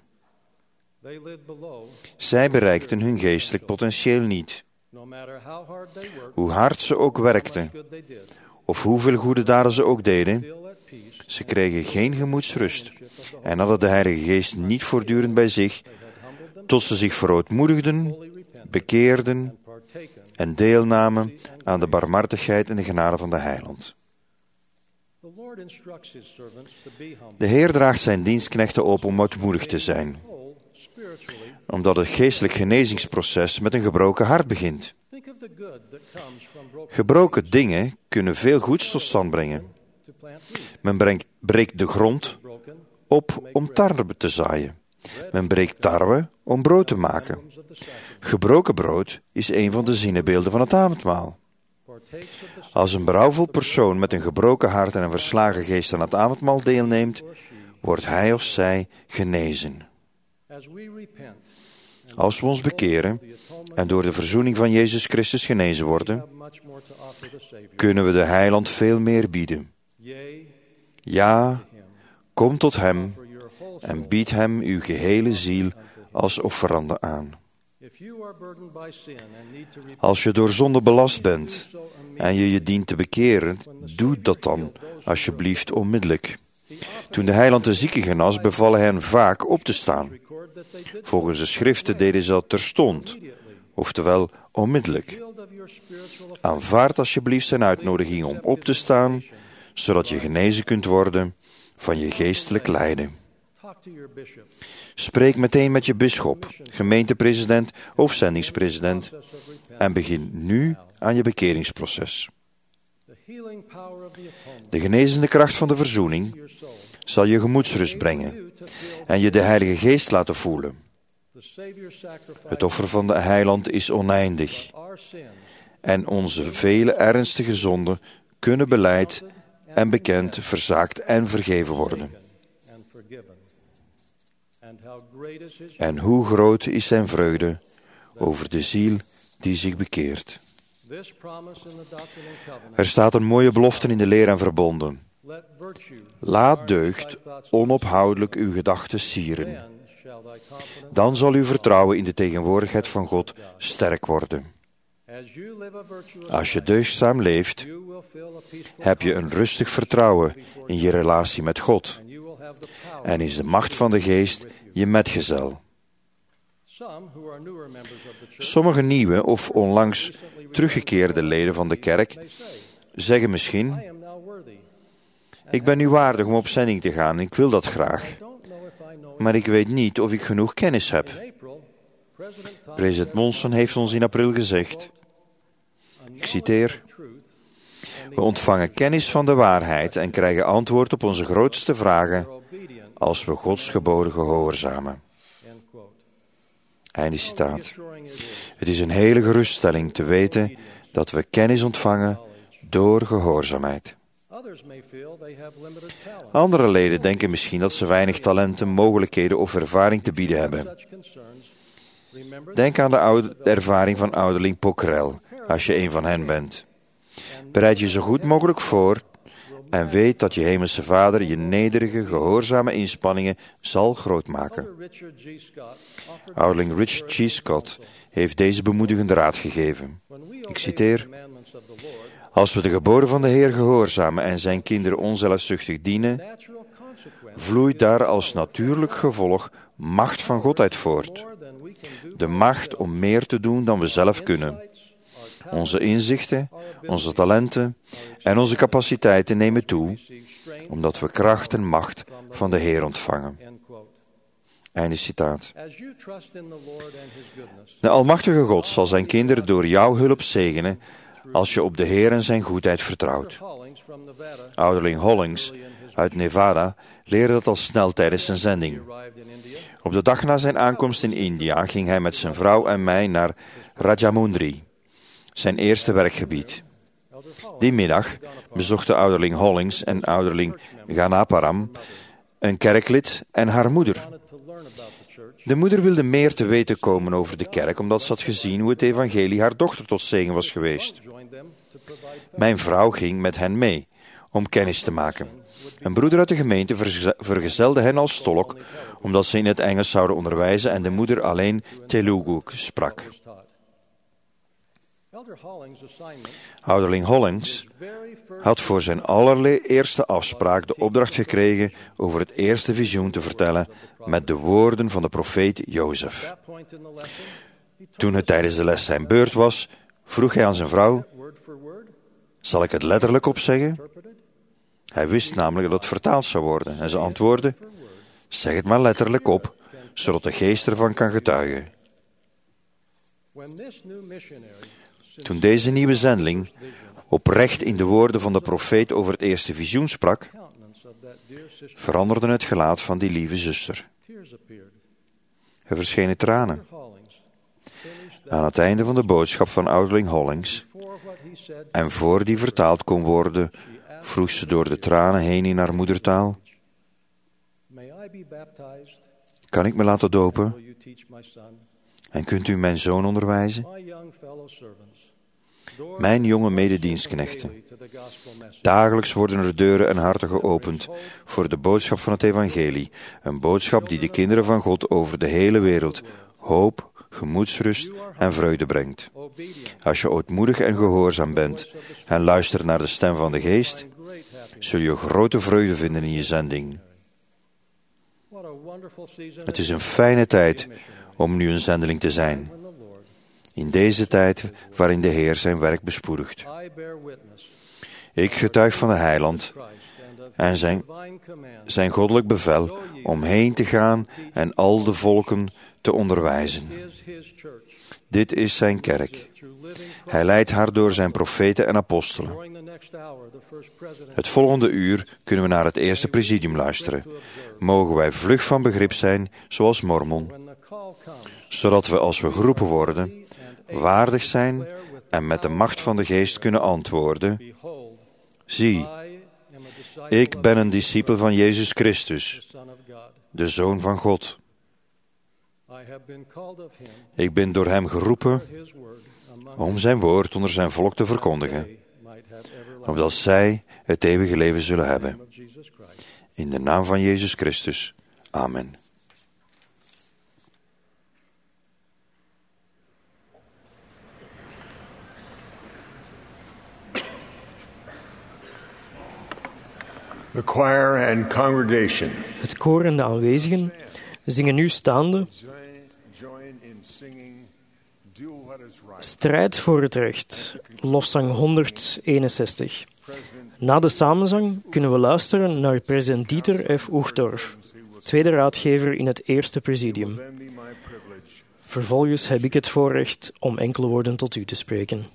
S2: Zij bereikten hun geestelijk potentieel niet. Hoe hard ze ook werkten, of hoeveel goede daden ze ook deden, ze kregen geen gemoedsrust en hadden de Heilige Geest niet voortdurend bij zich, tot ze zich verootmoedigden, bekeerden en deelnamen aan de barmhartigheid en de genade van de Heiland. De Heer draagt zijn dienstknechten op om ootmoedig te zijn, omdat het geestelijk genezingsproces met een gebroken hart begint. Gebroken dingen kunnen veel goeds tot stand brengen. Men brengt, breekt de grond op om tarwe te zaaien. Men breekt tarwe om brood te maken. Gebroken brood is een van de zinnebeelden van het avondmaal. Als een berouwvol persoon met een gebroken hart en een verslagen geest aan het avondmaal deelneemt, wordt hij of zij genezen. Als we ons bekeren en door de verzoening van Jezus Christus genezen worden, kunnen we de Heiland veel meer bieden. Ja, kom tot Hem en bied Hem uw gehele ziel als offerande aan. Als je door zonde belast bent en je je dient te bekeren, doe dat dan alsjeblieft onmiddellijk. Toen de Heiland de zieke genas, beval hij hen vaak op te staan. Volgens de schriften deden ze dat terstond, oftewel onmiddellijk. Aanvaard alsjeblieft zijn uitnodiging om op te staan, zodat je genezen kunt worden van je geestelijk lijden. Spreek meteen met je bisschop, gemeentepresident of zendingspresident en begin nu aan je bekeringsproces. De genezende kracht van de verzoening zal je gemoedsrust brengen en je de Heilige Geest laten voelen. Het offer van de Heiland is oneindig en onze vele ernstige zonden kunnen belijd en bekend, verzaakt en vergeven worden. En hoe groot is zijn vreugde over de ziel die zich bekeert. Er staat een mooie belofte in de leer en verbonden. Laat deugd onophoudelijk uw gedachten sieren. Dan zal uw vertrouwen in de tegenwoordigheid van God sterk worden. Als je deugdzaam leeft, heb je een rustig vertrouwen in je relatie met God. En is de macht van de geest je metgezel. Sommige nieuwe of onlangs teruggekeerde leden van de kerk zeggen misschien: ik ben nu waardig om op zending te gaan en ik wil dat graag. Maar ik weet niet of ik genoeg kennis heb. President Monson heeft ons in april gezegd, ik citeer: we ontvangen kennis van de waarheid en krijgen antwoord op onze grootste vragen als we Gods geboden gehoorzamen. Einde citaat. Het is een hele geruststelling te weten dat we kennis ontvangen door gehoorzaamheid. Andere leden denken misschien dat ze weinig talenten, mogelijkheden of ervaring te bieden hebben. Denk aan de oude ervaring van ouderling Pokrel, als je een van hen bent. Bereid je zo goed mogelijk voor en weet dat je hemelse Vader je nederige, gehoorzame inspanningen zal grootmaken. Ouderling Richard G. Scott heeft deze bemoedigende raad gegeven. Ik citeer: als we de geboden van de Heer gehoorzamen en zijn kinderen onzelfzuchtig dienen, vloeit daar als natuurlijk gevolg macht van God uit voort. De macht om meer te doen dan we zelf kunnen. Onze inzichten, onze talenten en onze capaciteiten nemen toe, omdat we kracht en macht van de Heer ontvangen. Einde citaat. De Almachtige God zal zijn kinderen door jouw hulp zegenen als je op de Heer en zijn goedheid vertrouwt. Ouderling Hollings uit Nevada leerde dat al snel tijdens zijn zending. Op de dag na zijn aankomst in India ging hij met zijn vrouw en mij naar Rajamundry, zijn eerste werkgebied. Die middag bezochten ouderling Hollings en ouderling Ganaparam een kerklid en haar moeder. De moeder wilde meer te weten komen over de kerk, omdat ze had gezien hoe het evangelie haar dochter tot zegen was geweest. Mijn vrouw ging met hen mee, om kennis te maken. Een broeder uit de gemeente vergezelde hen als tolk, omdat ze in het Engels zouden onderwijzen en de moeder alleen Telugu sprak. Ouderling Hollings had voor zijn allereerste afspraak de opdracht gekregen over het eerste visioen te vertellen met de woorden van de profeet Jozef. Toen het tijdens de les zijn beurt was, vroeg hij aan zijn vrouw: zal ik het letterlijk opzeggen? Hij wist namelijk dat het vertaald zou worden en ze antwoordde: zeg het maar letterlijk op, zodat de geest ervan kan getuigen. Toen deze nieuwe zendeling oprecht in de woorden van de profeet over het eerste visioen sprak, veranderde het gelaat van die lieve zuster. Er verschenen tranen. Aan het einde van de boodschap van ouderling Hollings, en voor die vertaald kon worden, vroeg ze door de tranen heen in haar moedertaal: kan ik me laten dopen? En kunt u mijn zoon onderwijzen? Mijn jonge mededienstknechten. Dagelijks worden er deuren en harten geopend voor de boodschap van het evangelie. Een boodschap die de kinderen van God over de hele wereld hoop, gemoedsrust en vreugde brengt. Als je ootmoedig en gehoorzaam bent en luistert naar de stem van de geest, zul je grote vreugde vinden in je zending. Het is een fijne tijd om nu een zendeling te zijn. In deze tijd waarin de Heer zijn werk bespoedigt. Ik getuig van de Heiland en zijn, zijn goddelijk bevel om heen te gaan en al de volken te onderwijzen. Dit is zijn kerk. Hij leidt haar door zijn profeten en apostelen. Het volgende uur kunnen we naar het eerste presidium luisteren. Mogen wij vlug van begrip zijn, zoals Mormon, zodat we als we geroepen worden, waardig zijn en met de macht van de geest kunnen antwoorden: zie, ik ben een discipel van Jezus Christus, de Zoon van God. Ik ben door hem geroepen om zijn woord onder zijn volk te verkondigen, opdat zij het eeuwige leven zullen hebben. In de naam van Jezus Christus. Amen.
S3: The choir and congregation.
S4: Het koor en de aanwezigen zingen nu staande. Strijd voor het recht, lofzang honderdeenenzestig. Na de samenzang kunnen we luisteren naar president Dieter F. Uchtdorf, tweede raadgever in het eerste presidium. Vervolgens heb ik het voorrecht om enkele woorden tot u te spreken.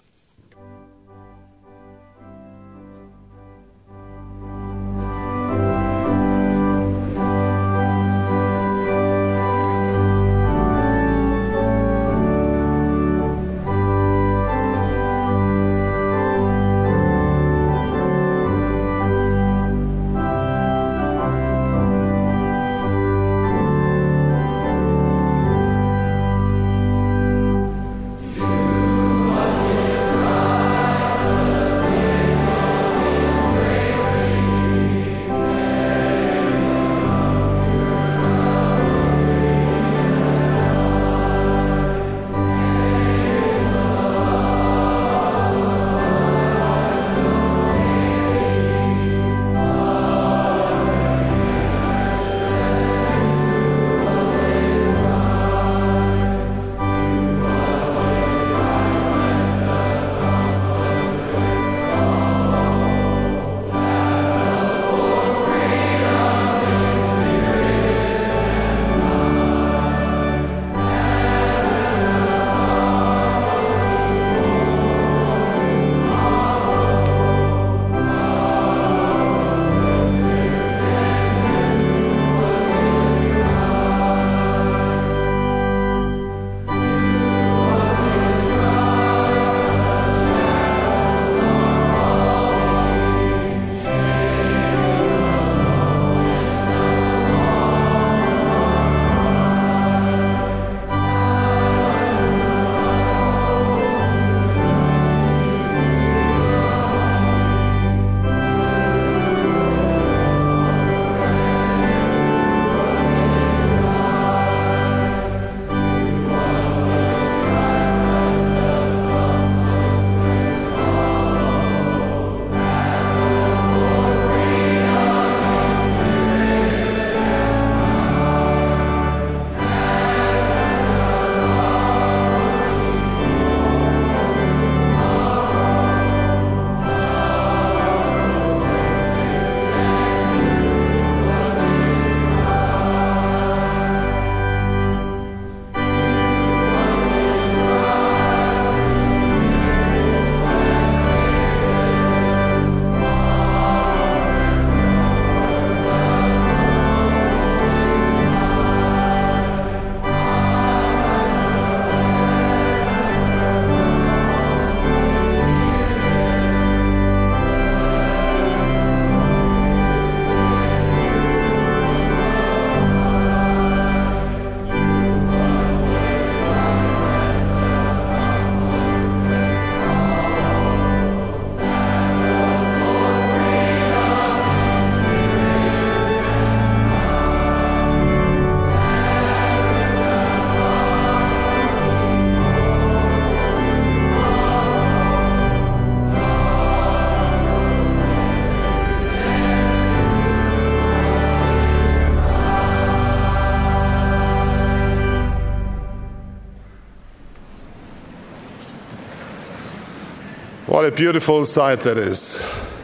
S9: What a beautiful sight that is.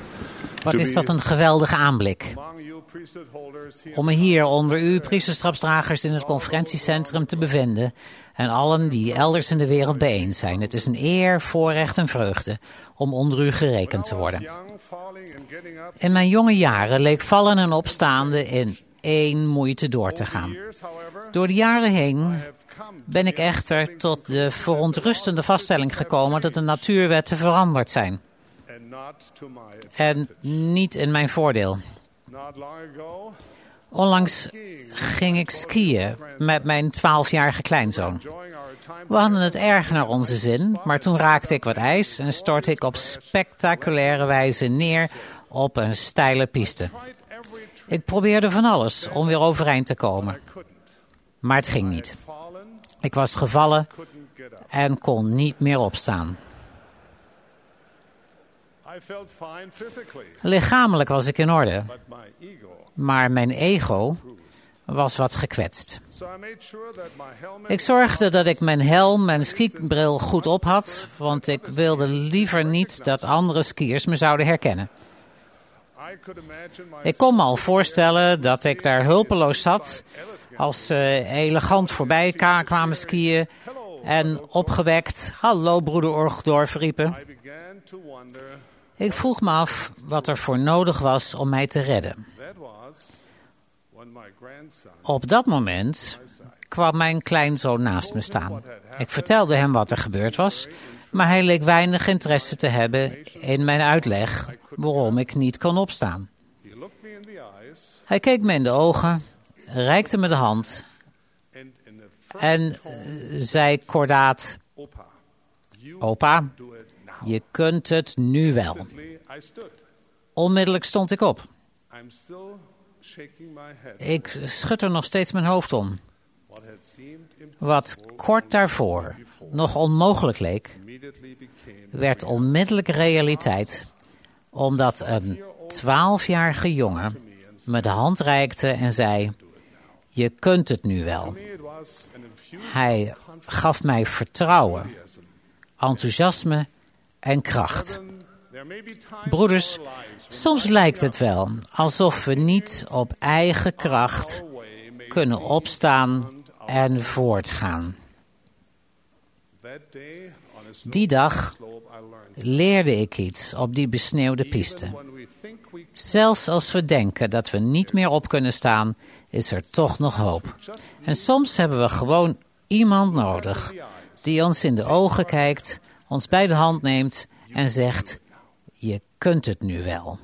S10: Wat is dat een geweldige aanblik. Om me hier onder u priesterschapsdragers in het conferentiecentrum te bevinden en allen die elders in de wereld bijeen zijn. Het is een eer, voorrecht en vreugde om onder u gerekend te worden. In mijn jonge jaren leek vallen en opstaande in één moeite door te gaan. Door de jaren heen ben ik echter tot de verontrustende vaststelling gekomen dat de natuurwetten veranderd zijn. En niet in mijn voordeel. Onlangs ging ik skiën met mijn twaalfjarige kleinzoon. We hadden het erg naar onze zin, maar toen raakte ik wat ijs en stortte ik op spectaculaire wijze neer op een steile piste. Ik probeerde van alles om weer overeind te komen, maar het ging niet. Ik was gevallen en kon niet meer opstaan. Lichamelijk was ik in orde, maar mijn ego was wat gekwetst. Ik zorgde dat ik mijn helm en skibril goed op had, want ik wilde liever niet dat andere skiers me zouden herkennen. Ik kon me al voorstellen dat ik daar hulpeloos zat als ze elegant voorbij kwamen skiën en opgewekt "Hallo broeder Orgdorf" riepen. Ik vroeg me af wat er voor nodig was om mij te redden. Op dat moment kwam mijn kleinzoon naast me staan. Ik vertelde hem wat er gebeurd was, maar hij leek weinig interesse te hebben in mijn uitleg waarom ik niet kon opstaan. Hij keek me in de ogen, reikte me de hand en zei kordaat: "Opa, je kunt het nu wel." Onmiddellijk stond ik op. Ik schud er nog steeds mijn hoofd om. Wat kort daarvoor nog onmogelijk leek, werd onmiddellijk realiteit, omdat een twaalfjarige jongen me de hand reikte en zei: "Je kunt het nu wel." Hij gaf mij vertrouwen, enthousiasme en kracht. Broeders, soms lijkt het wel alsof we niet op eigen kracht kunnen opstaan en voortgaan. Die dag leerde ik iets op die besneeuwde piste. Zelfs als we denken dat we niet meer op kunnen staan, is er toch nog hoop. En soms hebben we gewoon iemand nodig die ons in de ogen kijkt, ons bij de hand neemt en zegt: "Je kunt het nu wel."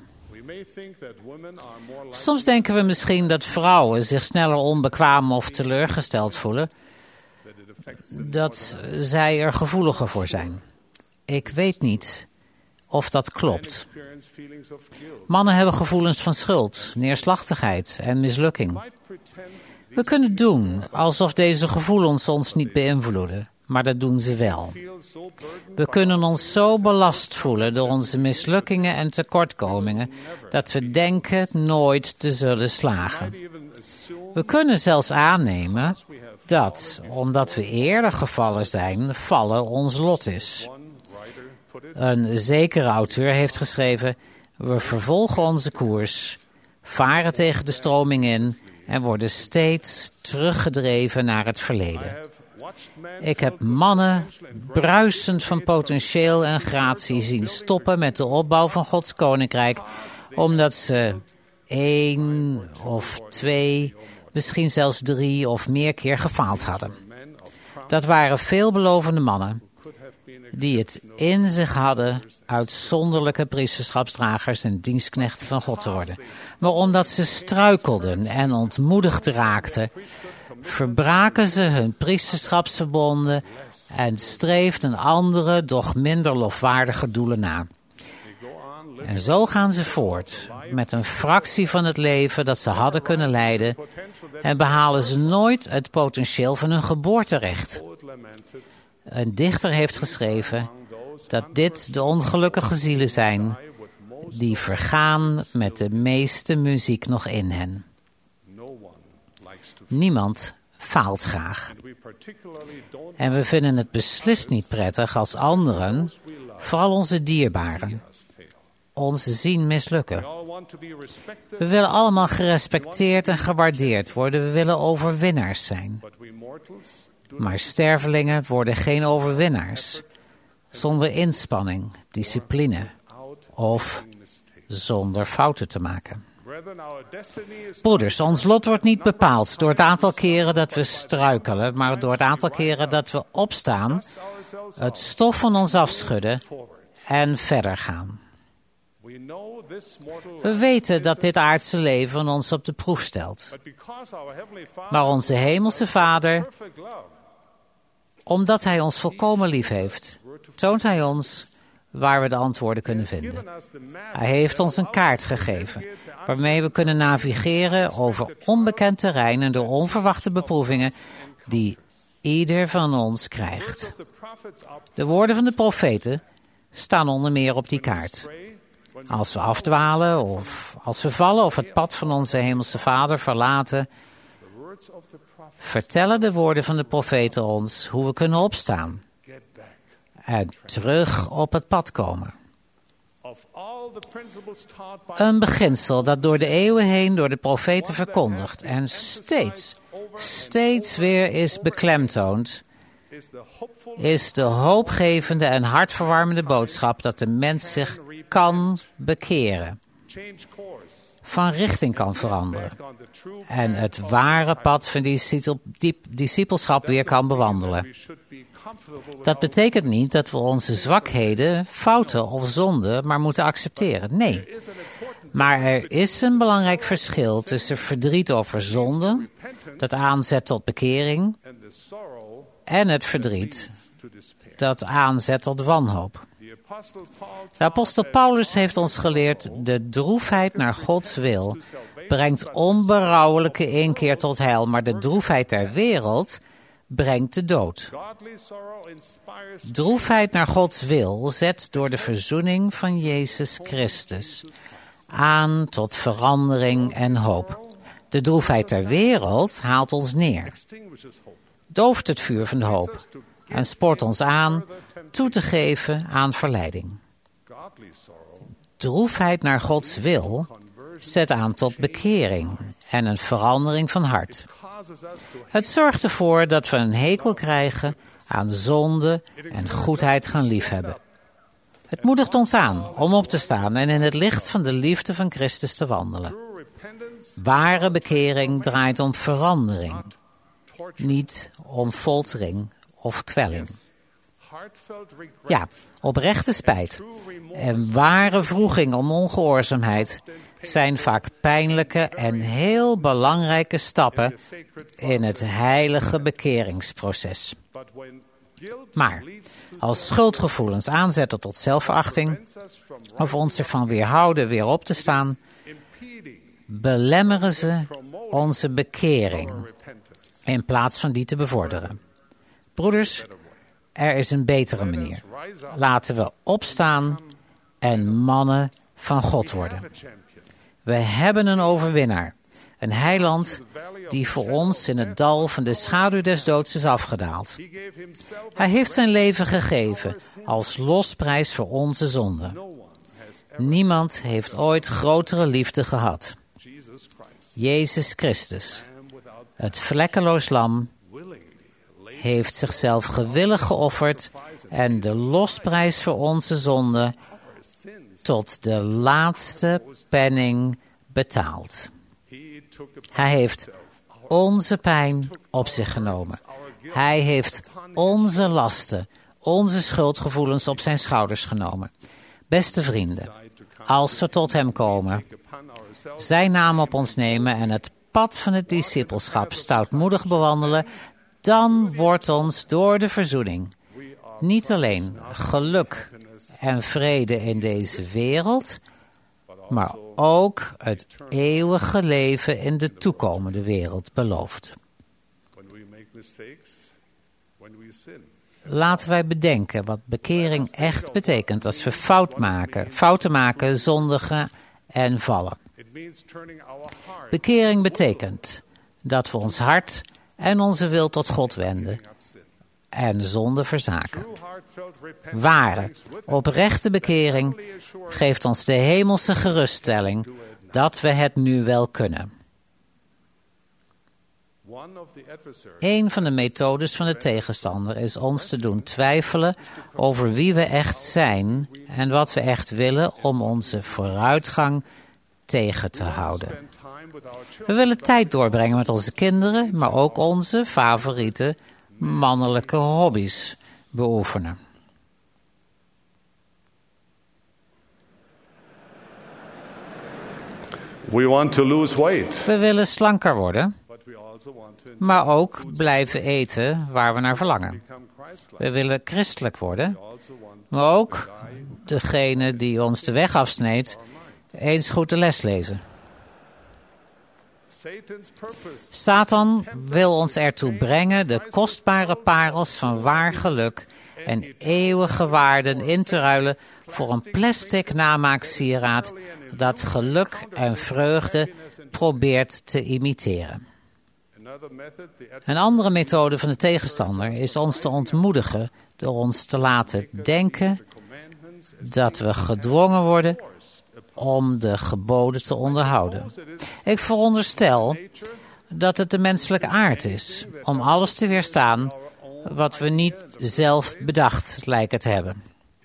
S10: Soms denken we misschien dat vrouwen zich sneller onbekwaam of teleurgesteld voelen, dat zij er gevoeliger voor zijn. Ik weet niet of dat klopt. Mannen hebben gevoelens van schuld, neerslachtigheid en mislukking. We kunnen doen alsof deze gevoelens ons niet beïnvloeden, maar dat doen ze wel. We kunnen ons zo belast voelen door onze mislukkingen en tekortkomingen, dat we denken nooit te zullen slagen. We kunnen zelfs aannemen dat, omdat we eerder gevallen zijn, vallen ons lot is. Een zekere auteur heeft geschreven: "We vervolgen onze koers, varen tegen de stroming in en worden steeds teruggedreven naar het verleden." Ik heb mannen bruisend van potentieel en gratie zien stoppen met de opbouw van Gods koninkrijk, omdat ze één of twee, misschien zelfs drie of meer keer gefaald hadden. Dat waren veelbelovende mannen die het in zich hadden uitzonderlijke priesterschapsdragers en dienstknechten van God te worden. Maar omdat ze struikelden en ontmoedigd raakten, verbraken ze hun priesterschapsverbonden en streefden andere, doch minder lofwaardige doelen na. En zo gaan ze voort met een fractie van het leven dat ze hadden kunnen leiden en behalen ze nooit het potentieel van hun geboorterecht. Een dichter heeft geschreven dat dit de ongelukkige zielen zijn die vergaan met de meeste muziek nog in hen. Niemand faalt graag. En we vinden het beslist niet prettig als anderen, vooral onze dierbaren, ons zien mislukken. We willen allemaal gerespecteerd en gewaardeerd worden. We willen overwinnaars zijn. Maar stervelingen worden geen overwinnaars zonder inspanning, discipline of zonder fouten te maken. Broeders, ons lot wordt niet bepaald door het aantal keren dat we struikelen, maar door het aantal keren dat we opstaan, het stof van ons afschudden en verder gaan. We weten dat dit aardse leven ons op de proef stelt. Maar onze hemelse Vader, omdat Hij ons volkomen lief heeft, toont Hij ons waar we de antwoorden kunnen vinden. Hij heeft ons een kaart gegeven, waarmee we kunnen navigeren over onbekend terrein en door onverwachte beproevingen die ieder van ons krijgt. De woorden van de profeten staan onder meer op die kaart. Als we afdwalen of als we vallen of het pad van onze hemelse Vader verlaten, vertellen de woorden van de profeten ons hoe we kunnen opstaan en terug op het pad komen. Een beginsel dat door de eeuwen heen door de profeten verkondigd en steeds, steeds weer is beklemtoond, is de hoopgevende en hartverwarmende boodschap dat de mens zich kan bekeren, van richting kan veranderen en het ware pad van die discipelschap weer kan bewandelen. Dat betekent niet dat we onze zwakheden, fouten of zonden maar moeten accepteren. Nee. Maar er is een belangrijk verschil tussen verdriet over zonde, dat aanzet tot bekering, en het verdriet dat aanzet tot wanhoop. De apostel Paulus heeft ons geleerd: de droefheid naar Gods wil brengt onberouwelijke inkeer tot heil, maar de droefheid der wereld brengt de dood. Droefheid naar Gods wil zet door de verzoening van Jezus Christus aan tot verandering en hoop. De droefheid der wereld haalt ons neer, dooft het vuur van de hoop en spoort ons aan toe te geven aan verleiding. Droefheid naar Gods wil zet aan tot bekering en een verandering van hart. Het zorgt ervoor dat we een hekel krijgen aan zonde en goedheid gaan liefhebben. Het moedigt ons aan om op te staan en in het licht van de liefde van Christus te wandelen. Ware bekering draait om verandering, niet om foltering of kwelling. Ja, oprechte spijt en ware wroeging om ongehoorzaamheid zijn vaak pijnlijke en heel belangrijke stappen in het heilige bekeringsproces. Maar als schuldgevoelens aanzetten tot zelfverachting of ons ervan weerhouden weer op te staan, belemmeren ze onze bekering in plaats van die te bevorderen. Broeders, er is een betere manier. Laten we opstaan en mannen van God worden. We hebben een overwinnaar, een heiland die voor ons in het dal van de schaduw des doods is afgedaald. Hij heeft zijn leven gegeven als losprijs voor onze zonden. Niemand heeft ooit grotere liefde gehad. Jezus Christus, het vlekkeloos lam, heeft zichzelf gewillig geofferd en de losprijs voor onze zonden tot de laatste penning betaald. Hij heeft onze pijn op zich genomen. Hij heeft onze lasten, onze schuldgevoelens op zijn schouders genomen. Beste vrienden, als we tot hem komen, zijn naam op ons nemen en het pad van het discipelschap stoutmoedig bewandelen, dan wordt ons door de verzoening niet alleen geluk en vrede in deze wereld, maar ook het eeuwige leven in de toekomende wereld beloofd. Laten wij bedenken wat bekering echt betekent als we fout maken, fouten maken, zondigen en vallen. Bekering betekent dat we ons hart en onze wil tot God wenden en zonde verzaken. Ware, oprechte bekering geeft ons de hemelse geruststelling dat we het nu wel kunnen. Een van de methodes van de tegenstander is ons te doen twijfelen over wie we echt zijn en wat we echt willen om onze vooruitgang tegen te houden. We willen tijd doorbrengen met onze kinderen, maar ook onze favoriete mannelijke hobby's beoefenen.
S9: We want to lose weight.
S10: We willen slanker worden, maar ook blijven eten waar we naar verlangen. We willen christelijk worden, maar ook degene die ons de weg afsneed, eens goed de les lezen. Satan wil ons ertoe brengen de kostbare parels van waar geluk en eeuwige waarden in te ruilen voor een plastic namaaksieraad dat geluk en vreugde probeert te imiteren. Een andere methode van de tegenstander is ons te ontmoedigen door ons te laten denken dat we gedwongen worden om de geboden te onderhouden. Ik veronderstel dat het de menselijke aard is om alles te weerstaan wat we niet zelf bedacht lijken te hebben.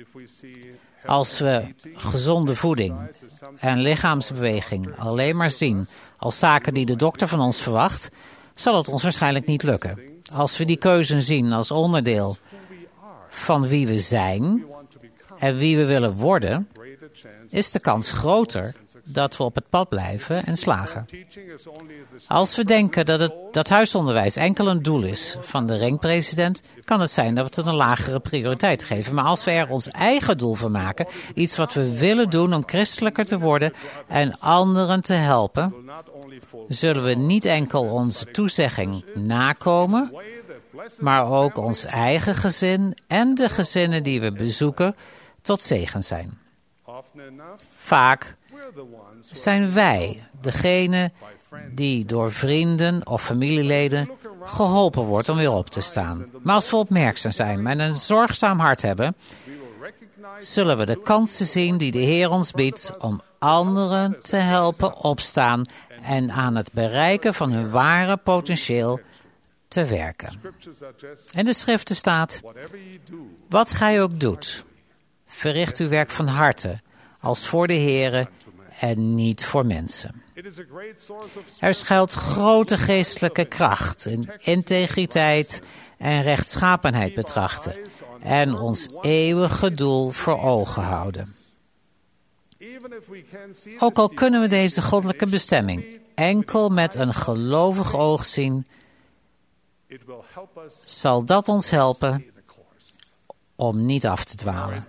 S10: Als we gezonde voeding en lichaamsbeweging alleen maar zien als zaken die de dokter van ons verwacht, zal het ons waarschijnlijk niet lukken. Als we die keuze zien als onderdeel van wie we zijn en wie we willen worden, is de kans groter dat we op het pad blijven en slagen. Als we denken dat het dat huisonderwijs enkel een doel is van de ringpresident, kan het zijn dat we het een lagere prioriteit geven. Maar als we er ons eigen doel van maken, iets wat we willen doen om christelijker te worden en anderen te helpen, zullen we niet enkel onze toezegging nakomen, maar ook ons eigen gezin en de gezinnen die we bezoeken tot zegen zijn. Vaak zijn wij degene die door vrienden of familieleden geholpen wordt om weer op te staan. Maar als we opmerkzaam zijn en een zorgzaam hart hebben, zullen we de kansen zien die de Heer ons biedt om anderen te helpen opstaan en aan het bereiken van hun ware potentieel te werken. In de schriften staat: wat gij ook doet, verricht uw werk van harte, als voor de Heere en niet voor mensen. Er schuilt grote geestelijke kracht in integriteit en rechtschapenheid betrachten en ons eeuwige doel voor ogen houden. Ook al kunnen we deze goddelijke bestemming enkel met een gelovig oog zien, zal dat ons helpen om niet af te dwalen.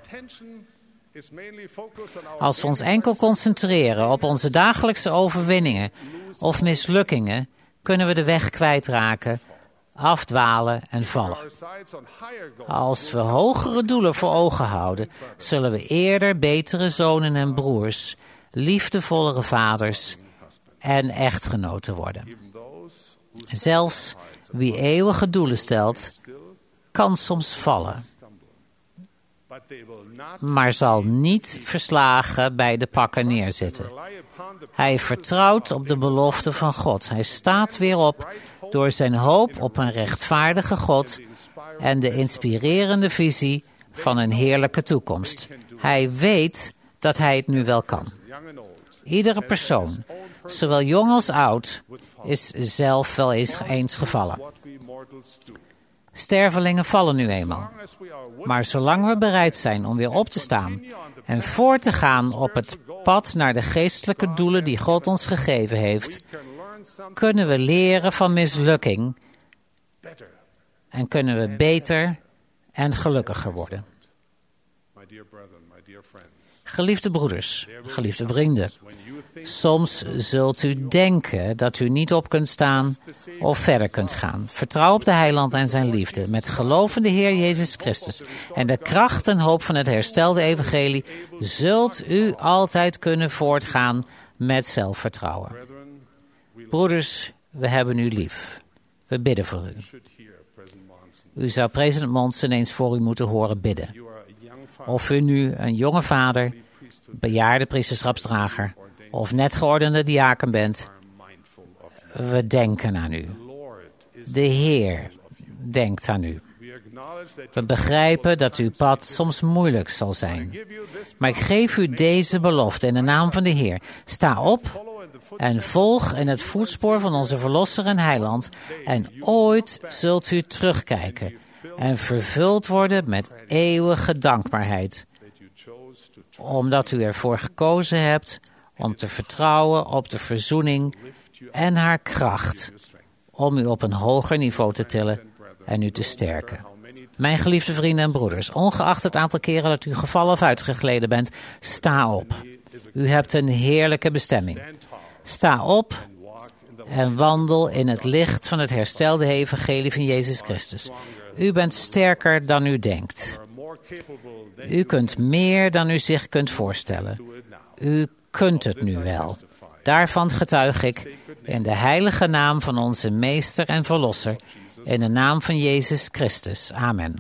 S10: Als we ons enkel concentreren op onze dagelijkse overwinningen of mislukkingen, kunnen we de weg kwijtraken, afdwalen en vallen. Als we hogere doelen voor ogen houden, zullen we eerder betere zonen en broers, liefdevollere vaders en echtgenoten worden. Zelfs wie eeuwige doelen stelt, kan soms vallen, maar zal niet verslagen bij de pakken neerzitten. Hij vertrouwt op de belofte van God. Hij staat weer op door zijn hoop op een rechtvaardige God en de inspirerende visie van een heerlijke toekomst. Hij weet dat hij het nu wel kan. Iedere persoon, zowel jong als oud, is zelf wel eens, eens gevallen. Stervelingen vallen nu eenmaal. Maar zolang we bereid zijn om weer op te staan en voor te gaan op het pad naar de geestelijke doelen die God ons gegeven heeft, kunnen we leren van mislukking en kunnen we beter en gelukkiger worden. Geliefde broeders, geliefde vrienden, soms zult u denken dat u niet op kunt staan of verder kunt gaan. Vertrouw op de Heiland en zijn liefde, met geloof in de Heer Jezus Christus en de kracht en hoop van het herstelde evangelie, zult u altijd kunnen voortgaan met zelfvertrouwen. Broeders, we hebben u lief. We bidden voor u. U zou president Monson eens voor u moeten horen bidden. Of u nu een jonge vader, bejaarde priesterschapsdrager of net geordende diaken bent, we denken aan u. De Heer denkt aan u. We begrijpen dat uw pad soms moeilijk zal zijn. Maar ik geef u deze belofte in de naam van de Heer. Sta op en volg in het voetspoor van onze Verlosser en Heiland. En ooit zult u terugkijken en vervuld worden met eeuwige dankbaarheid. Omdat u ervoor gekozen hebt om te vertrouwen op de verzoening en haar kracht. Om u op een hoger niveau te tillen en u te sterken. Mijn geliefde vrienden en broeders, ongeacht het aantal keren dat u gevallen of uitgegleden bent, sta op. U hebt een heerlijke bestemming. Sta op en wandel in het licht van het herstelde evangelie van Jezus Christus. U bent sterker dan u denkt. U kunt meer dan u zich kunt voorstellen. U kunt het nu wel. Daarvan getuig ik in de heilige naam van onze Meester en Verlosser, in de naam van Jezus Christus. Amen.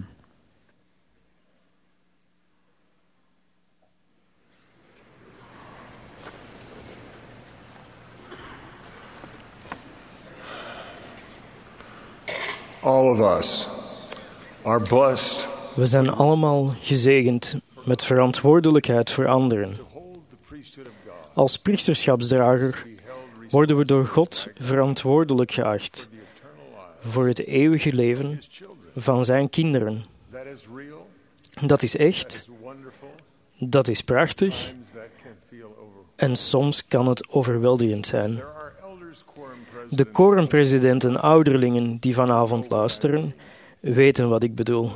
S3: All of us are blessed.
S4: We zijn allemaal gezegend met verantwoordelijkheid voor anderen. Als priesterschapsdrager worden we door God verantwoordelijk geacht voor het eeuwige leven van zijn kinderen. Dat is echt, dat is prachtig en soms kan het overweldigend zijn. De korenpresident en ouderlingen die vanavond luisteren, weten wat ik bedoel.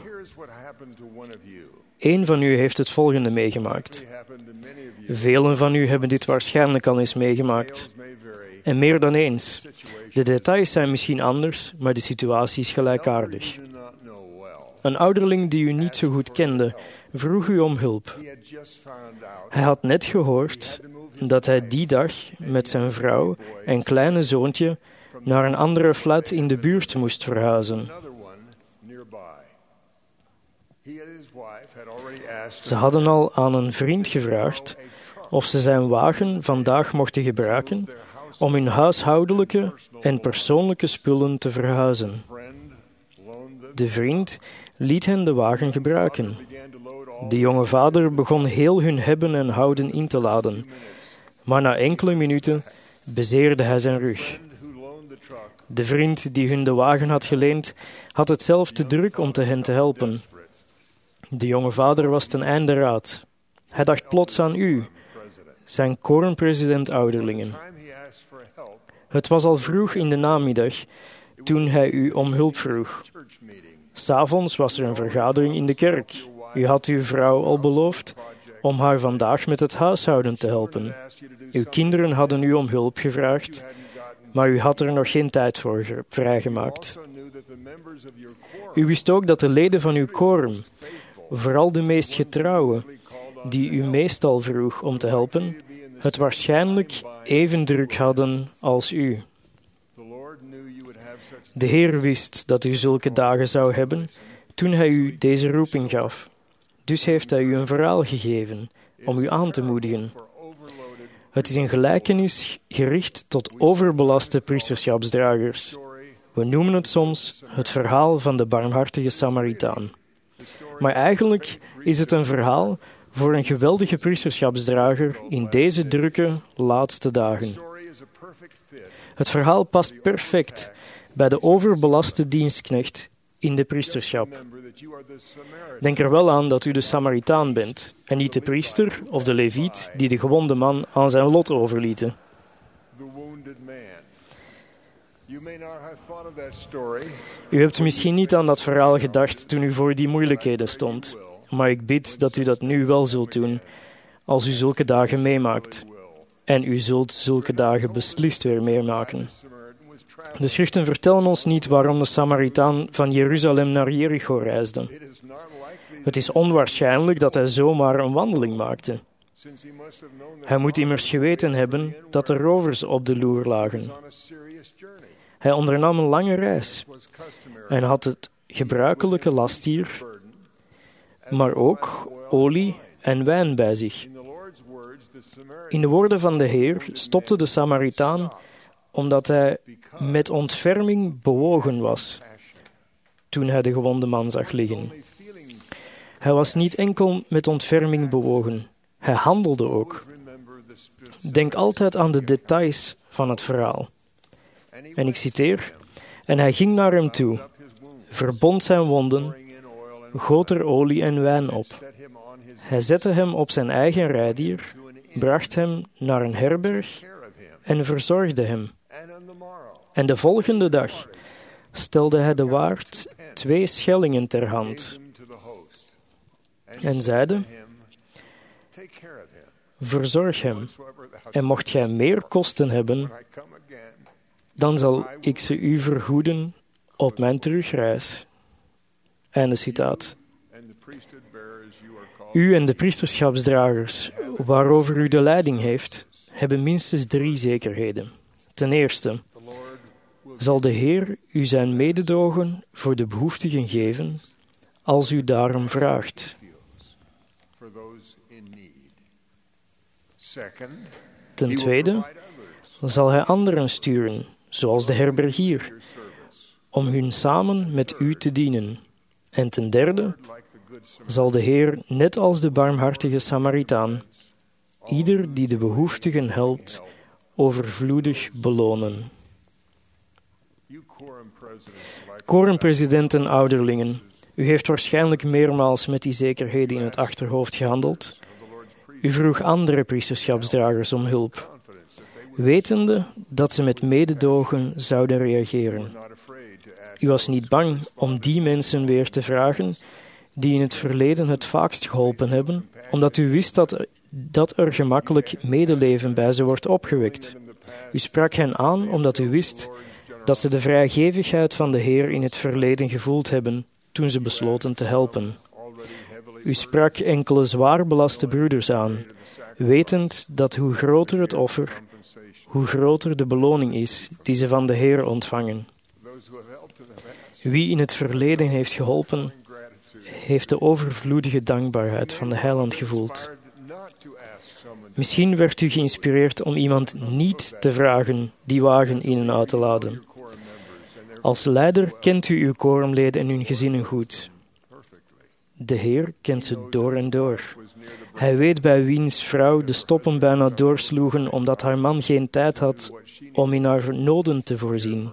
S4: Eén van u heeft het volgende meegemaakt. Velen van u hebben dit waarschijnlijk al eens meegemaakt. En meer dan eens. De details zijn misschien anders, maar de situatie is gelijkaardig. Een ouderling die u niet zo goed kende, vroeg u om hulp. Hij had net gehoord dat hij die dag met zijn vrouw en kleine zoontje naar een andere flat in de buurt moest verhuizen. Ze hadden al aan een vriend gevraagd of ze zijn wagen vandaag mochten gebruiken om hun huishoudelijke en persoonlijke spullen te verhuizen. De vriend liet hen de wagen gebruiken. De jonge vader begon heel hun hebben en houden in te laden, maar na enkele minuten bezeerde hij zijn rug. De vriend die hun de wagen had geleend, had het zelf te druk om te hen te helpen. De jonge vader was ten einde raad. Hij dacht plots aan u, zijn korenpresident ouderlingen. Het was al vroeg in de namiddag toen hij u om hulp vroeg. 'S Avonds was er een vergadering in de kerk. U had uw vrouw al beloofd om haar vandaag met het huishouden te helpen. Uw kinderen hadden u om hulp gevraagd, maar u had er nog geen tijd voor vrijgemaakt. U wist ook dat de leden van uw koren, vooral de meest getrouwe, die u meestal vroeg om te helpen, het waarschijnlijk even druk hadden als u. De Heer wist dat u zulke dagen zou hebben toen hij u deze roeping gaf. Dus heeft hij u een verhaal gegeven om u aan te moedigen. Het is een gelijkenis gericht tot overbelaste priesterschapsdragers. We noemen het soms het verhaal van de barmhartige Samaritaan. Maar eigenlijk is het een verhaal voor een geweldige priesterschapsdrager in deze drukke laatste dagen. Het verhaal past perfect bij de overbelaste dienstknecht in de priesterschap. Denk er wel aan dat u de Samaritaan bent en niet de priester of de leviet die de gewonde man aan zijn lot overlieten. U hebt misschien niet aan dat verhaal gedacht toen u voor die moeilijkheden stond, maar ik bid dat u dat nu wel zult doen als u zulke dagen meemaakt. En u zult zulke dagen beslist weer meemaken. De schriften vertellen ons niet waarom de Samaritaan van Jeruzalem naar Jericho reisde. Het is onwaarschijnlijk dat hij zomaar een wandeling maakte. Hij moet immers geweten hebben dat er rovers op de loer lagen. Hij ondernam een lange reis en had het gebruikelijke lastdier, maar ook olie en wijn bij zich. In de woorden van de Heer stopte de Samaritaan omdat hij met ontferming bewogen was toen hij de gewonde man zag liggen. Hij was niet enkel met ontferming bewogen, hij handelde ook. Denk altijd aan de details van het verhaal. En ik citeer, en hij ging naar hem toe, verbond zijn wonden, goot er olie en wijn op. Hij zette hem op zijn eigen rijdier, bracht hem naar een herberg en verzorgde hem. En de volgende dag stelde hij de waard twee schellingen ter hand en zeide, verzorg hem, en mocht gij meer kosten hebben, dan zal ik ze u vergoeden op mijn terugreis. Einde citaat. U en de priesterschapsdragers, waarover u de leiding heeft, hebben minstens drie zekerheden. Ten eerste, zal de Heer u zijn mededogen voor de behoeftigen geven, als u daarom vraagt. Ten tweede, zal hij anderen sturen, zoals de herbergier, om hun samen met u te dienen. En ten derde, zal de Heer, net als de barmhartige Samaritaan, ieder die de behoeftigen helpt, overvloedig belonen. Quorumpresident en ouderlingen, u heeft waarschijnlijk meermaals met die zekerheden in het achterhoofd gehandeld. U vroeg andere priesterschapsdragers om hulp, wetende dat ze met mededogen zouden reageren. U was niet bang om die mensen weer te vragen die in het verleden het vaakst geholpen hebben, omdat u wist dat, dat er gemakkelijk medeleven bij ze wordt opgewekt. U sprak hen aan omdat u wist dat ze de vrijgevigheid van de Heer in het verleden gevoeld hebben toen ze besloten te helpen. U sprak enkele zwaar belaste broeders aan, wetend dat hoe groter het offer, hoe groter de beloning is die ze van de Heer ontvangen. Wie in het verleden heeft geholpen, heeft de overvloedige dankbaarheid van de Heiland gevoeld. Misschien werd u geïnspireerd om iemand niet te vragen die wagen in en uit te laden. Als leider kent u uw quorumleden en hun gezinnen goed. De Heer kent ze door en door. Hij weet bij wiens vrouw de stoppen bijna doorsloegen omdat haar man geen tijd had om in haar noden te voorzien.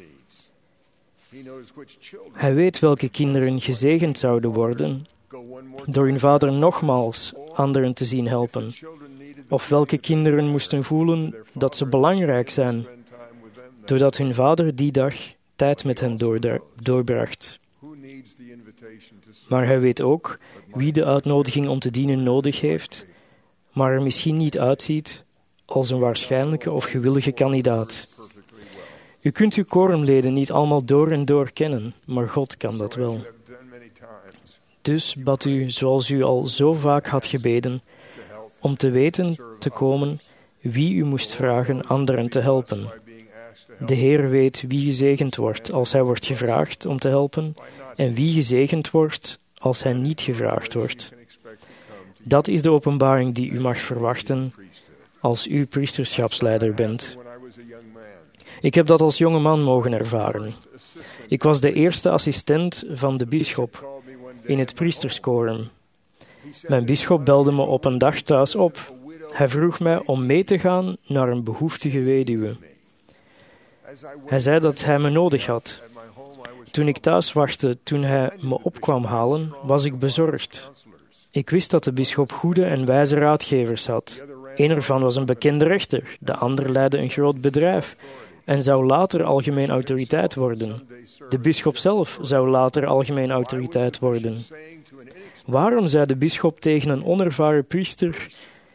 S4: Hij weet welke kinderen gezegend zouden worden door hun vader nogmaals anderen te zien helpen. Of welke kinderen moesten voelen dat ze belangrijk zijn, doordat hun vader die dag tijd met hen doorbracht. Maar hij weet ook wie de uitnodiging om te dienen nodig heeft, maar er misschien niet uitziet als een waarschijnlijke of gewillige kandidaat. U kunt uw quorumleden niet allemaal door en door kennen, maar God kan dat wel. Dus bad u, zoals u al zo vaak had gebeden, om te weten te komen wie u moest vragen anderen te helpen. De Heer weet wie gezegend wordt als hij wordt gevraagd om te helpen en wie gezegend wordt als hij niet gevraagd wordt. Dat is de openbaring die u mag verwachten als u priesterschapsleider bent. Ik heb dat als jonge man mogen ervaren. Ik was de eerste assistent van de bisschop in het priesterskorum. Mijn bisschop belde me op een dag thuis op. Hij vroeg mij om mee te gaan naar een behoeftige weduwe. Hij zei dat hij me nodig had. Toen ik thuis wachtte, toen hij me op kwam halen, was ik bezorgd. Ik wist dat de bisschop goede en wijze raadgevers had. Een ervan was een bekende rechter, de ander leidde een groot bedrijf en zou later algemeen autoriteit worden. De bisschop zelf zou later algemeen autoriteit worden. Waarom zei de bisschop tegen een onervaren priester: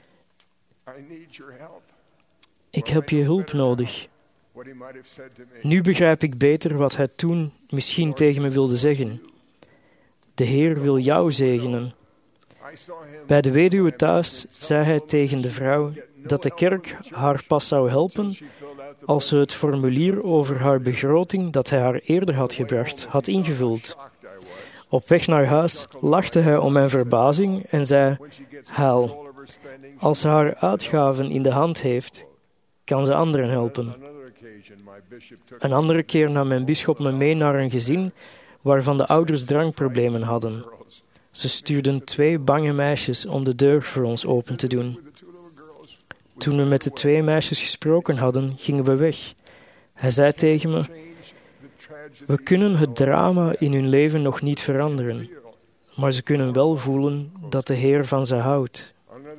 S4: ik heb je hulp nodig? Nu begrijp ik beter wat hij toen misschien tegen me wilde zeggen. De Heer wil jou zegenen. Bij de weduwe thuis zei hij tegen de vrouw dat de kerk haar pas zou helpen als ze het formulier over haar begroting dat hij haar eerder had gebracht, had ingevuld. Op weg naar huis lachte hij om mijn verbazing en zei: Haal, als ze haar uitgaven in de hand heeft, kan ze anderen helpen. Een andere keer nam mijn bisschop me mee naar een gezin waarvan de ouders drankproblemen hadden. Ze stuurden twee bange meisjes om de deur voor ons open te doen. Toen we met de twee meisjes gesproken hadden, gingen we weg. Hij zei tegen me: we kunnen het drama in hun leven nog niet veranderen, maar ze kunnen wel voelen dat de Heer van ze houdt.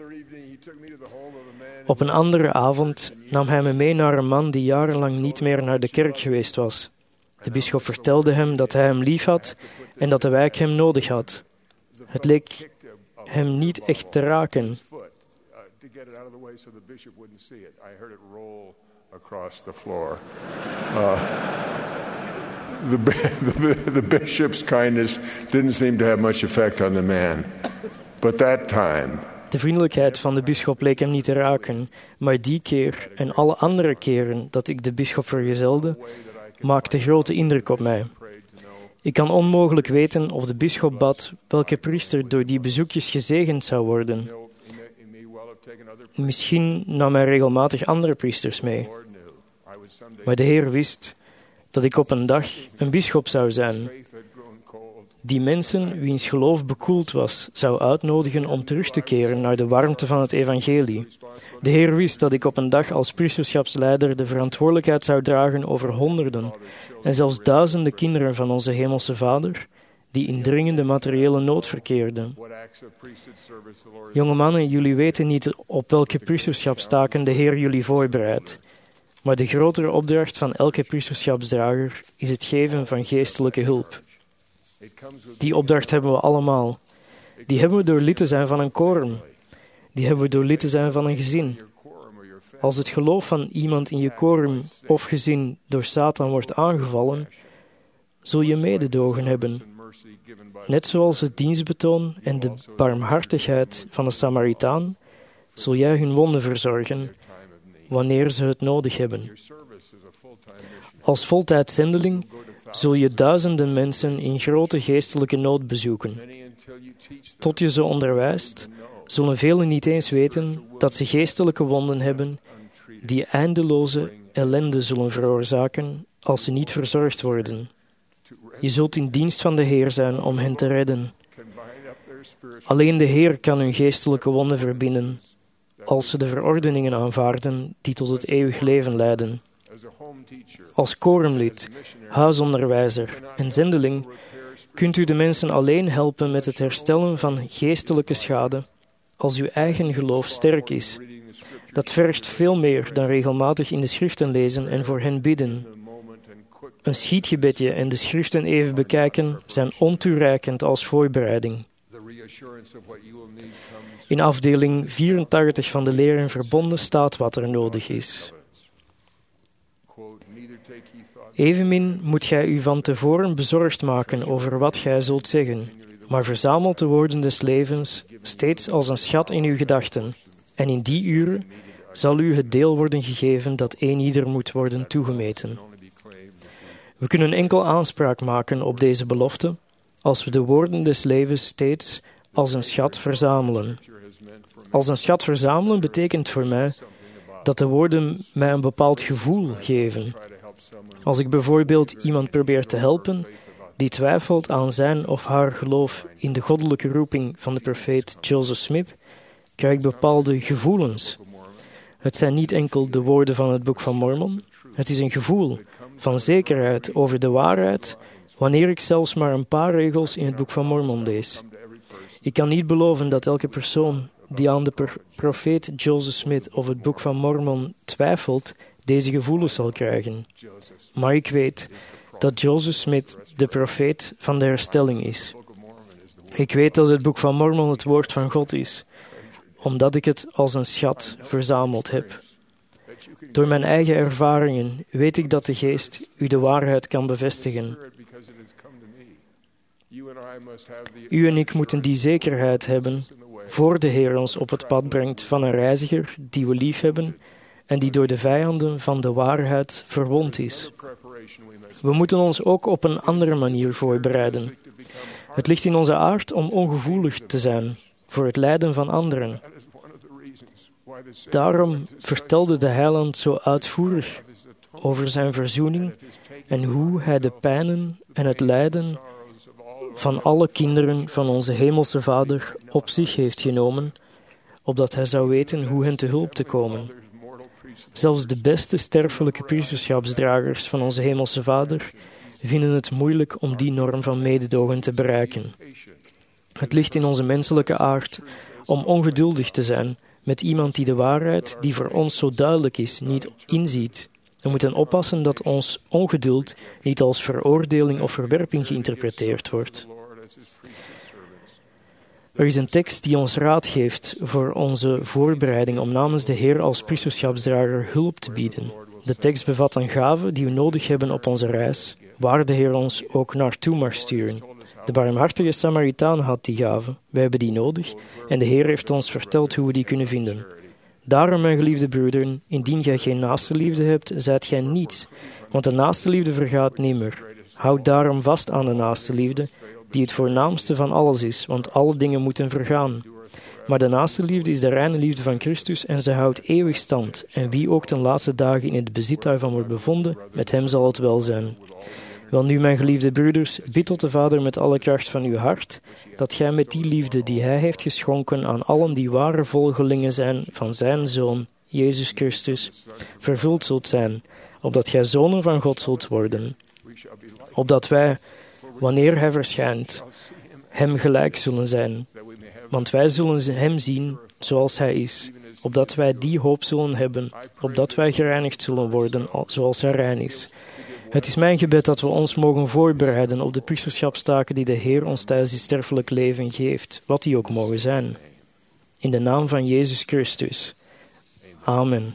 S4: Op een andere avond nam hij me mee naar een man die jarenlang niet meer naar de kerk geweest was. De bisschop vertelde hem dat hij hem lief had en dat de wijk hem nodig had. Het leek hem niet echt te raken.
S3: the, the, the bishop's kindness didn't seem to have much effect on the man. But that time...
S4: De vriendelijkheid van de bisschop leek hem niet te raken, maar die keer en alle andere keren dat ik de bisschop vergezelde, maakte grote indruk op mij. Ik kan onmogelijk weten of de bisschop bad welke priester door die bezoekjes gezegend zou worden. Misschien nam hij regelmatig andere priesters mee. Maar de Heer wist dat ik op een dag een bisschop zou zijn, die mensen wiens geloof bekoeld was, zou uitnodigen om terug te keren naar de warmte van het evangelie. De Heer wist dat ik op een dag als priesterschapsleider de verantwoordelijkheid zou dragen over honderden en zelfs duizenden kinderen van onze Hemelse Vader, die in dringende materiële nood verkeerden. Jonge mannen, jullie weten niet op welke priesterschapstaken de Heer jullie voorbereidt. Maar de grotere opdracht van elke priesterschapsdrager is het geven van geestelijke hulp. Die opdracht hebben we allemaal. Die hebben we door lid te zijn van een korum. Die hebben we door lid te zijn van een gezin. Als het geloof van iemand in je korum of gezin door Satan wordt aangevallen, zul je mededogen hebben. Net zoals het dienstbetoon en de barmhartigheid van de Samaritaan, zul jij hun wonden verzorgen wanneer ze het nodig hebben. Als voltijds zendeling zul je duizenden mensen in grote geestelijke nood bezoeken. Tot je ze onderwijst, zullen velen niet eens weten dat ze geestelijke wonden hebben die eindeloze ellende zullen veroorzaken als ze niet verzorgd worden. Je zult in dienst van de Heer zijn om hen te redden. Alleen de Heer kan hun geestelijke wonden verbinden, als ze de verordeningen aanvaarden die tot het eeuwig leven leiden. Als korumlid, huisonderwijzer en zendeling kunt u de mensen alleen helpen met het herstellen van geestelijke schade als uw eigen geloof sterk is. Dat vergt veel meer dan regelmatig in de schriften lezen en voor hen bidden. Een schietgebedje en de schriften even bekijken zijn ontoereikend als voorbereiding. In afdeling vierentachtig van de Leer en Verbonden staat wat er nodig is. Evenmin moet gij u van tevoren bezorgd maken over wat gij zult zeggen, maar verzamelt de woorden des levens steeds als een schat in uw gedachten, en in die uren zal u het deel worden gegeven dat een ieder moet worden toegemeten. We kunnen enkel aanspraak maken op deze belofte als we de woorden des levens steeds als een schat verzamelen. Als een schat verzamelen betekent voor mij dat de woorden mij een bepaald gevoel geven. Als ik bijvoorbeeld iemand probeer te helpen die twijfelt aan zijn of haar geloof in de goddelijke roeping van de profeet Joseph Smith, krijg ik bepaalde gevoelens. Het zijn niet enkel de woorden van het Boek van Mormon, het is een gevoel van zekerheid over de waarheid wanneer ik zelfs maar een paar regels in het Boek van Mormon lees. Ik kan niet beloven dat elke persoon die aan de profeet Joseph Smith of het Boek van Mormon twijfelt, deze gevoelens zal krijgen. Maar ik weet dat Joseph Smith de profeet van de herstelling is. Ik weet dat het Boek van Mormon het woord van God is, omdat ik het als een schat verzameld heb. Door mijn eigen ervaringen weet ik dat de Geest u de waarheid kan bevestigen. U en ik moeten die zekerheid hebben voor de Heer ons op het pad brengt van een reiziger die we lief hebben en die door de vijanden van de waarheid verwond is. We moeten ons ook op een andere manier voorbereiden. Het ligt in onze aard om ongevoelig te zijn voor het lijden van anderen. Daarom vertelde de Heiland zo uitvoerig over zijn verzoening en hoe hij de pijnen en het lijden van alle kinderen van onze Hemelse Vader op zich heeft genomen, opdat hij zou weten hoe hen te hulp te komen. Zelfs de beste sterfelijke priesterschapsdragers van onze Hemelse Vader vinden het moeilijk om die norm van mededogen te bereiken. Het ligt in onze menselijke aard om ongeduldig te zijn met iemand die de waarheid, die voor ons zo duidelijk is, niet inziet. We moeten oppassen dat ons ongeduld niet als veroordeling of verwerping geïnterpreteerd wordt. Er is een tekst die ons raad geeft voor onze voorbereiding om namens de Heer als priesterschapsdrager hulp te bieden. De tekst bevat een gave die we nodig hebben op onze reis, waar de Heer ons ook naartoe mag sturen. De barmhartige Samaritaan had die gave, wij hebben die nodig, en de Heer heeft ons verteld hoe we die kunnen vinden. Daarom, mijn geliefde broederen, indien gij geen naastenliefde hebt, zijt gij niets, want de naastenliefde vergaat nimmer. Houd daarom vast aan de naastenliefde, die het voornaamste van alles is, want alle dingen moeten vergaan. Maar de naastenliefde is de reine liefde van Christus en zij houdt eeuwig stand. En wie ook ten laatste dagen in het bezit daarvan wordt bevonden, met hem zal het wel zijn. Welnu, mijn geliefde broeders, bid tot de Vader met alle kracht van uw hart, dat gij met die liefde die hij heeft geschonken aan allen die ware volgelingen zijn van zijn Zoon, Jezus Christus, vervuld zult zijn, opdat gij zonen van God zult worden. Opdat wij, wanneer hij verschijnt, hem gelijk zullen zijn. Want wij zullen hem zien zoals hij is, opdat wij die hoop zullen hebben, opdat wij gereinigd zullen worden zoals hij rein is. Het is mijn gebed dat we ons mogen voorbereiden op de priesterschapstaken die de Heer ons tijdens dit sterfelijk leven geeft, wat die ook mogen zijn. In de naam van Jezus Christus. Amen.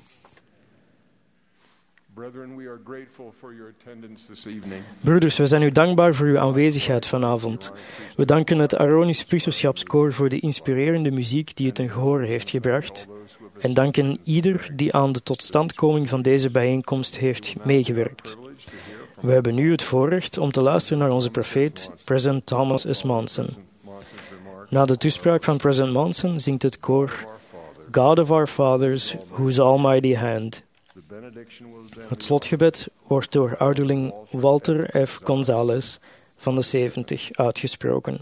S4: Broeders, we zijn u dankbaar voor uw aanwezigheid vanavond. We danken het Aaronisch Priesterschapskoor voor de inspirerende muziek die het ten gehoor heeft gebracht. En danken ieder die aan de totstandkoming van deze bijeenkomst heeft meegewerkt. We hebben nu het voorrecht om te luisteren naar onze profeet, president Thomas S. Monson. Na de toespraak van president Monson zingt het koor God of our fathers, whose almighty hand. Het slotgebed wordt door ouderling Walter F. Gonzalez van de zeventig uitgesproken.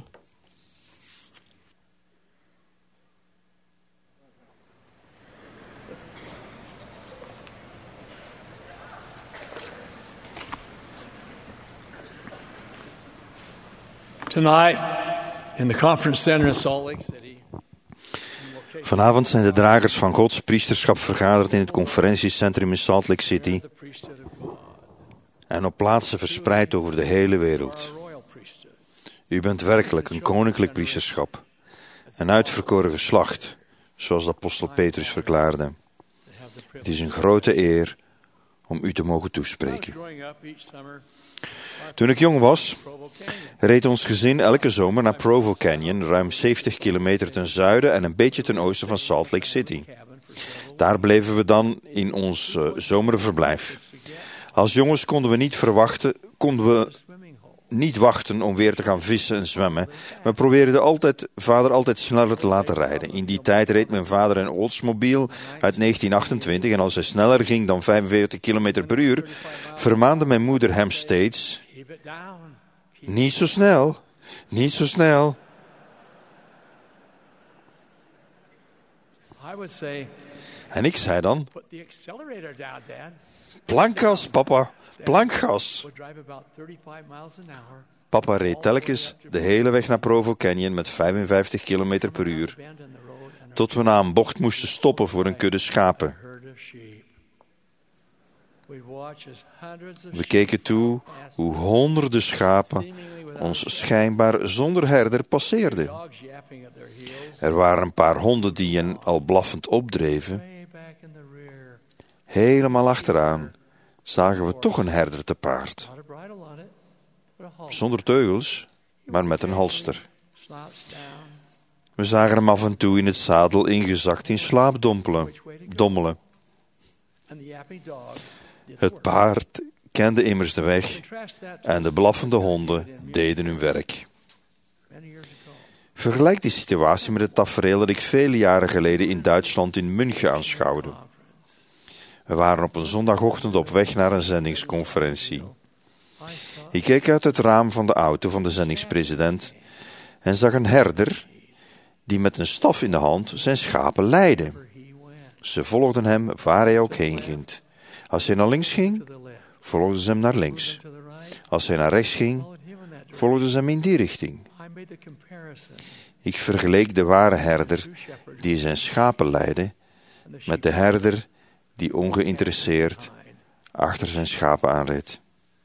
S11: Tonight, in the conference center in Salt Lake City.
S2: Vanavond zijn de dragers van Gods priesterschap vergaderd in het conferentiecentrum in Salt Lake City en op plaatsen verspreid over de hele wereld. U bent werkelijk een koninklijk priesterschap, een uitverkoren geslacht, zoals de apostel Petrus verklaarde. Het is een grote eer om u te mogen toespreken. Toen ik jong was, reed ons gezin elke zomer naar Provo Canyon, ruim zeventig kilometer ten zuiden en een beetje ten oosten van Salt Lake City. Daar bleven we dan in ons uh, zomerverblijf. Als jongens konden we niet verwachten, konden we niet wachten om weer te gaan vissen en zwemmen. We probeerden altijd, vader altijd sneller te laten rijden. In die tijd reed mijn vader een Oldsmobile uit negentien achtentwintig en als hij sneller ging dan vijfenveertig kilometer per uur, vermaande mijn moeder hem steeds: niet zo snel, niet zo snel. En ik zei dan: plankgas, papa, plankgas. Papa reed telkens de hele weg naar Provo Canyon met vijfenvijftig kilometer per uur, tot we na een bocht moesten stoppen voor een kudde schapen. We keken toe hoe honderden schapen ons schijnbaar zonder herder passeerden. Er waren een paar honden die hen al blaffend opdreven. Helemaal achteraan zagen we toch een herder te paard. Zonder teugels, maar met een halster. We zagen hem af en toe in het zadel ingezakt in slaap dommelen. Het paard kende immers de weg en de blaffende honden deden hun werk. Vergelijk die situatie met het tafereel dat ik vele jaren geleden in Duitsland in München aanschouwde. We waren op een zondagochtend op weg naar een zendingsconferentie. Ik keek uit het raam van de auto van de zendingspresident en zag een herder die met een staf in de hand zijn schapen leidde. Ze volgden hem waar hij ook heen ging. Als hij naar links ging, volgden ze hem naar links. Als hij naar rechts ging, volgden ze hem in die richting. Ik vergeleek de ware herder die zijn schapen leidde met de herder die ongeïnteresseerd achter zijn schapen aanreed.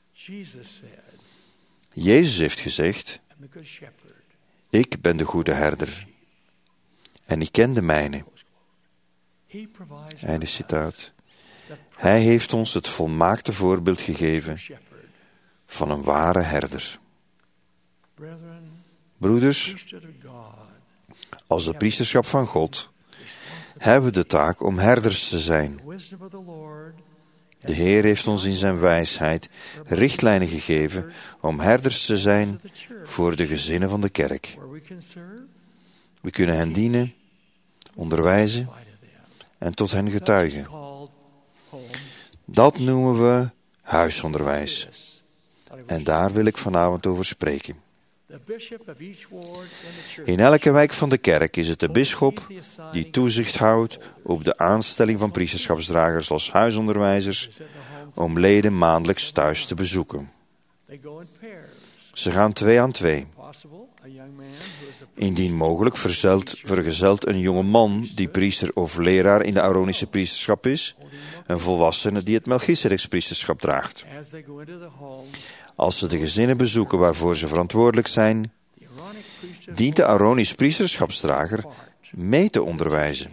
S2: Jezus heeft gezegd: ik ben de goede herder en ik ken de mijne. Einde citaat. Hij heeft ons het volmaakte voorbeeld gegeven van een ware herder. Broeders, als de priesterschap van God hebben we de taak om herders te zijn. De Heer heeft ons in zijn wijsheid richtlijnen gegeven om herders te zijn voor de gezinnen van de kerk. We kunnen hen dienen, onderwijzen en tot hen getuigen. Dat noemen we huisonderwijs. En daar wil ik vanavond over spreken. In elke wijk van de kerk is het de bisschop die toezicht houdt op de aanstelling van priesterschapsdragers als huisonderwijzers om leden maandelijks thuis te bezoeken. Ze gaan twee aan twee. Indien mogelijk verzelt, vergezelt een jonge man die priester of leraar in de Aaronische priesterschap is, een volwassene die het Melchisedeks-priesterschap draagt. Als ze de gezinnen bezoeken waarvoor ze verantwoordelijk zijn, dient de Aaronisch priesterschapsdrager mee te onderwijzen.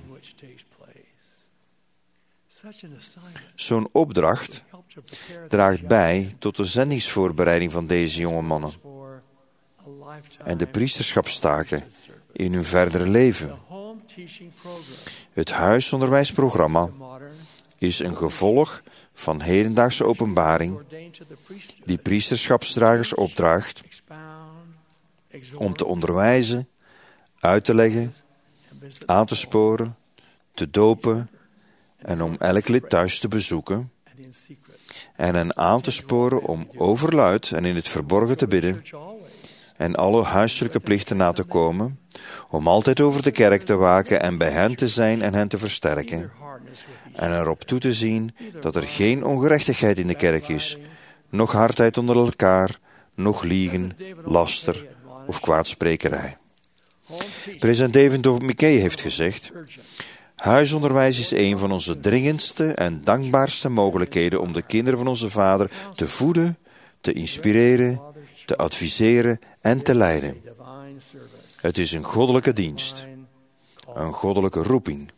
S2: Zo'n opdracht draagt bij tot de zendingsvoorbereiding van deze jonge mannen en de priesterschapstaken in hun verdere leven. Het huisonderwijsprogramma is een gevolg van hedendaagse openbaring die priesterschapsdragers opdraagt om te onderwijzen, uit te leggen, aan te sporen, te dopen en om elk lid thuis te bezoeken en hen aan te sporen om overluid en in het verborgen te bidden en alle huiselijke plichten na te komen, om altijd over de kerk te waken en bij hen te zijn en hen te versterken en erop toe te zien dat er geen ongerechtigheid in de kerk is, noch hardheid onder elkaar, noch liegen, laster of kwaadsprekerij. President David Mickey heeft gezegd: huisonderwijs is een van onze dringendste en dankbaarste mogelijkheden om de kinderen van onze Vader te voeden, te inspireren, te adviseren en te leiden. Het is een goddelijke dienst, een goddelijke roeping.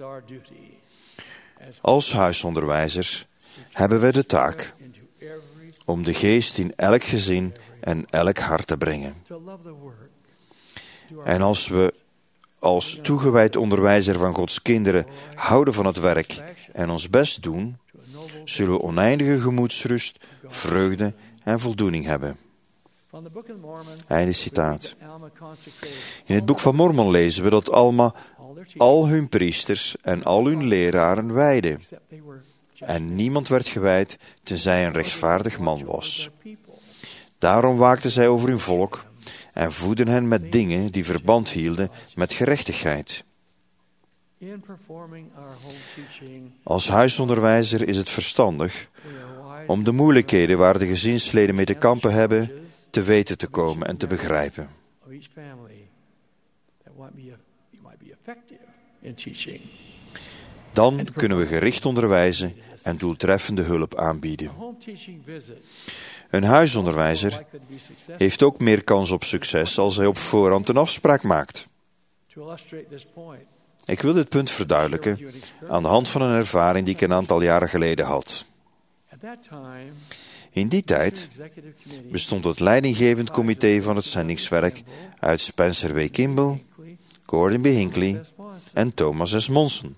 S2: Als huisonderwijzers hebben wij de taak om de geest in elk gezin en elk hart te brengen. En als we als toegewijd onderwijzer van Gods kinderen houden van het werk en ons best doen, zullen we oneindige gemoedsrust, vreugde en voldoening hebben. Einde citaat. In het boek van Mormon lezen we dat Alma al hun priesters en al hun leraren wijdde. En niemand werd gewijd tenzij een rechtvaardig man was. Daarom waakten zij over hun volk en voedden hen met dingen die verband hielden met gerechtigheid. Als huisonderwijzer is het verstandig om de moeilijkheden waar de gezinsleden mee te kampen hebben te weten te komen en te begrijpen. Dan kunnen we gericht onderwijzen en doeltreffende hulp aanbieden. Een huisonderwijzer heeft ook meer kans op succes als hij op voorhand een afspraak maakt. Ik wil dit punt verduidelijken aan de hand van een ervaring die ik een aantal jaren geleden had. In die tijd bestond het leidinggevend comité van het zendingswerk uit Spencer W. Kimball, Gordon B. Hinckley en Thomas S. Monson.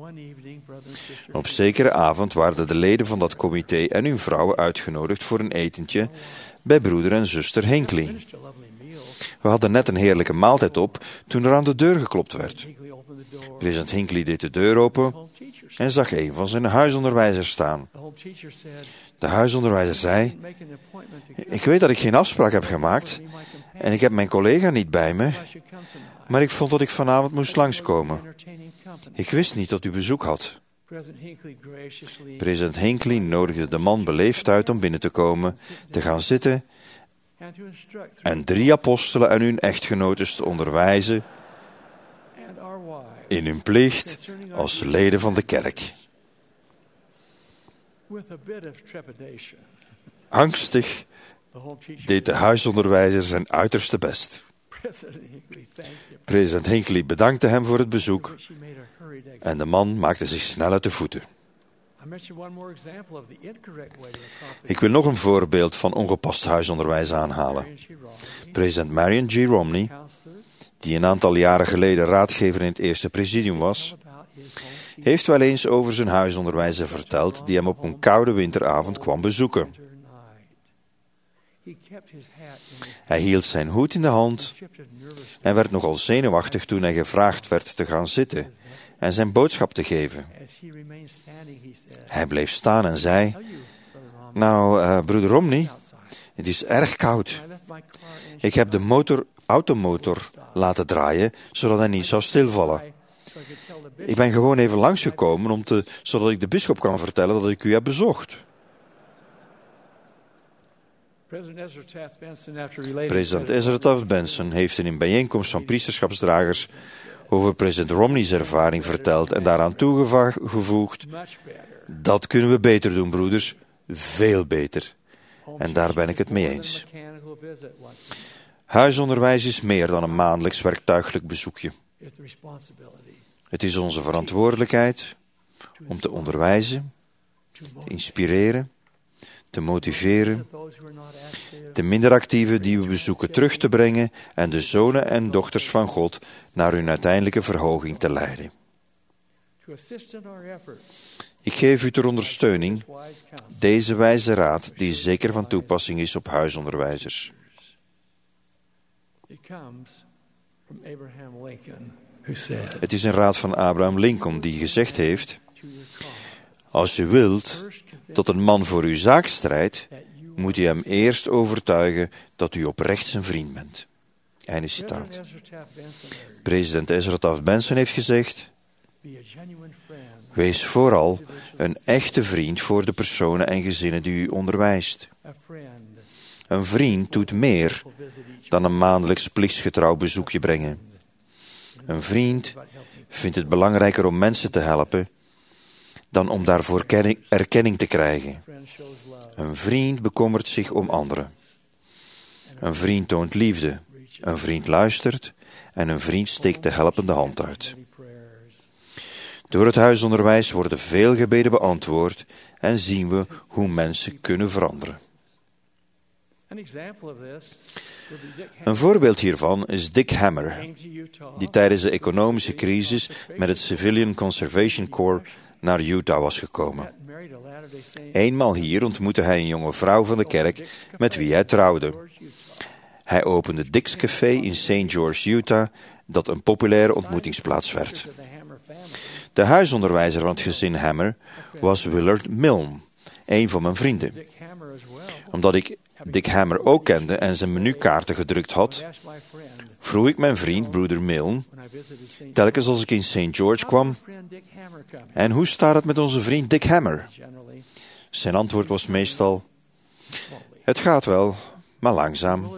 S2: Op zekere avond waren de leden van dat comité en hun vrouwen uitgenodigd voor een etentje bij broeder en zuster Hinckley. We hadden net een heerlijke maaltijd op toen er aan de deur geklopt werd. President Hinckley deed de deur open en zag een van zijn huisonderwijzers staan. De huisonderwijzer zei: ik weet dat ik geen afspraak heb gemaakt en ik heb mijn collega niet bij me, maar ik vond dat ik vanavond moest langskomen. Ik wist niet dat u bezoek had. President Hinckley nodigde de man beleefd uit om binnen te komen, te gaan zitten en drie apostelen en hun echtgenoten te onderwijzen in hun plicht als leden van de kerk. Angstig deed de huisonderwijzer zijn uiterste best. President Hinckley bedankte hem voor het bezoek en de man maakte zich snel uit de voeten. Ik wil nog een voorbeeld van ongepast huisonderwijs aanhalen. President Marion G. Romney, die een aantal jaren geleden raadgever in het eerste presidium was, heeft wel eens over zijn huisonderwijzer verteld die hem op een koude winteravond kwam bezoeken. Hij hield zijn hoed in de hand en werd nogal zenuwachtig toen hij gevraagd werd te gaan zitten en zijn boodschap te geven. Hij bleef staan en zei, nou, uh, broeder Romney, het is erg koud. Ik heb de motor, automotor laten draaien, zodat hij niet zou stilvallen. Ik ben gewoon even langsgekomen, om te, zodat ik de bisschop kan vertellen dat ik u heb bezocht. President Ezra Taft Benson heeft in een bijeenkomst van priesterschapsdragers over president Romney's ervaring verteld en daaraan toegevoegd, dat kunnen we beter doen, broeders, veel beter. En daar ben ik het mee eens. Huisonderwijs is meer dan een maandelijks werktuiglijk bezoekje. Het is onze verantwoordelijkheid om te onderwijzen, te inspireren, te motiveren, de minder actieven die we bezoeken terug te brengen en de zonen en dochters van God naar hun uiteindelijke verhoging te leiden. Ik geef u ter ondersteuning deze wijze raad die zeker van toepassing is op huisonderwijzers. Het is een raad van Abraham Lincoln die gezegd heeft, als u wilt dat een man voor uw zaak strijdt, moet u hem eerst overtuigen dat u oprecht zijn vriend bent. Einde citaat. President Ezra Taft Benson heeft gezegd, wees vooral een echte vriend voor de personen en gezinnen die u onderwijst. Een vriend doet meer dan een maandelijks plichtsgetrouw bezoekje brengen. Een vriend vindt het belangrijker om mensen te helpen dan om daarvoor erkenning te krijgen. Een vriend bekommert zich om anderen. Een vriend toont liefde. Een vriend luistert en een vriend steekt de helpende hand uit. Door het huisonderwijs worden veel gebeden beantwoord en zien we hoe mensen kunnen veranderen. Een voorbeeld hiervan is Dick Hammer, die tijdens de economische crisis met het Civilian Conservation Corps naar Utah was gekomen. Eenmaal hier ontmoette hij een jonge vrouw van de kerk met wie hij trouwde. Hij opende Dick's Café in Saint George, Utah, dat een populaire ontmoetingsplaats werd. De huisonderwijzer van het gezin Hammer was Willard Milne, een van mijn vrienden. Omdat ik Dick Hammer ook kende en zijn menukaarten gedrukt had, vroeg ik mijn vriend, broeder Milne, telkens als ik in Saint George kwam, en hoe staat het met onze vriend Dick Hammer? Zijn antwoord was meestal, het gaat wel, maar langzaam.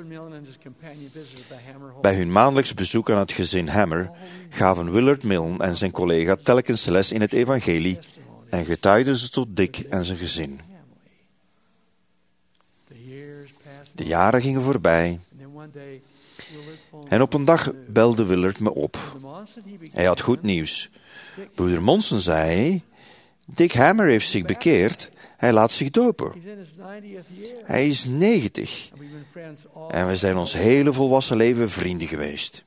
S2: Bij hun maandelijks bezoek aan het gezin Hammer gaven Willard Milne en zijn collega telkens les in het evangelie en getuigden ze tot Dick en zijn gezin. De jaren gingen voorbij en op een dag belde Willard me op. Hij had goed nieuws. Broeder Monson zei, Dick Hammer heeft zich bekeerd, hij laat zich dopen. Hij is negentig en we zijn ons hele volwassen leven vrienden geweest.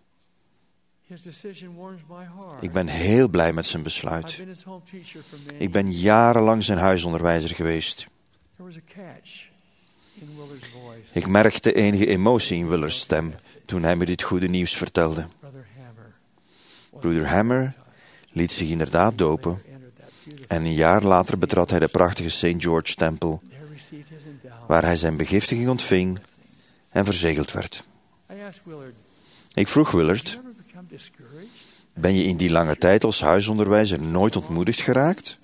S2: Ik ben heel blij met zijn besluit. Ik ben jarenlang zijn huisonderwijzer geweest. Ik merkte enige emotie in Willard's stem toen hij me dit goede nieuws vertelde. Broeder Hammer liet zich inderdaad dopen en een jaar later betrad hij de prachtige Saint George Tempel, waar hij zijn begiftiging ontving en verzegeld werd. Ik vroeg Willard, ben je in die lange tijd als huisonderwijzer nooit ontmoedigd geraakt?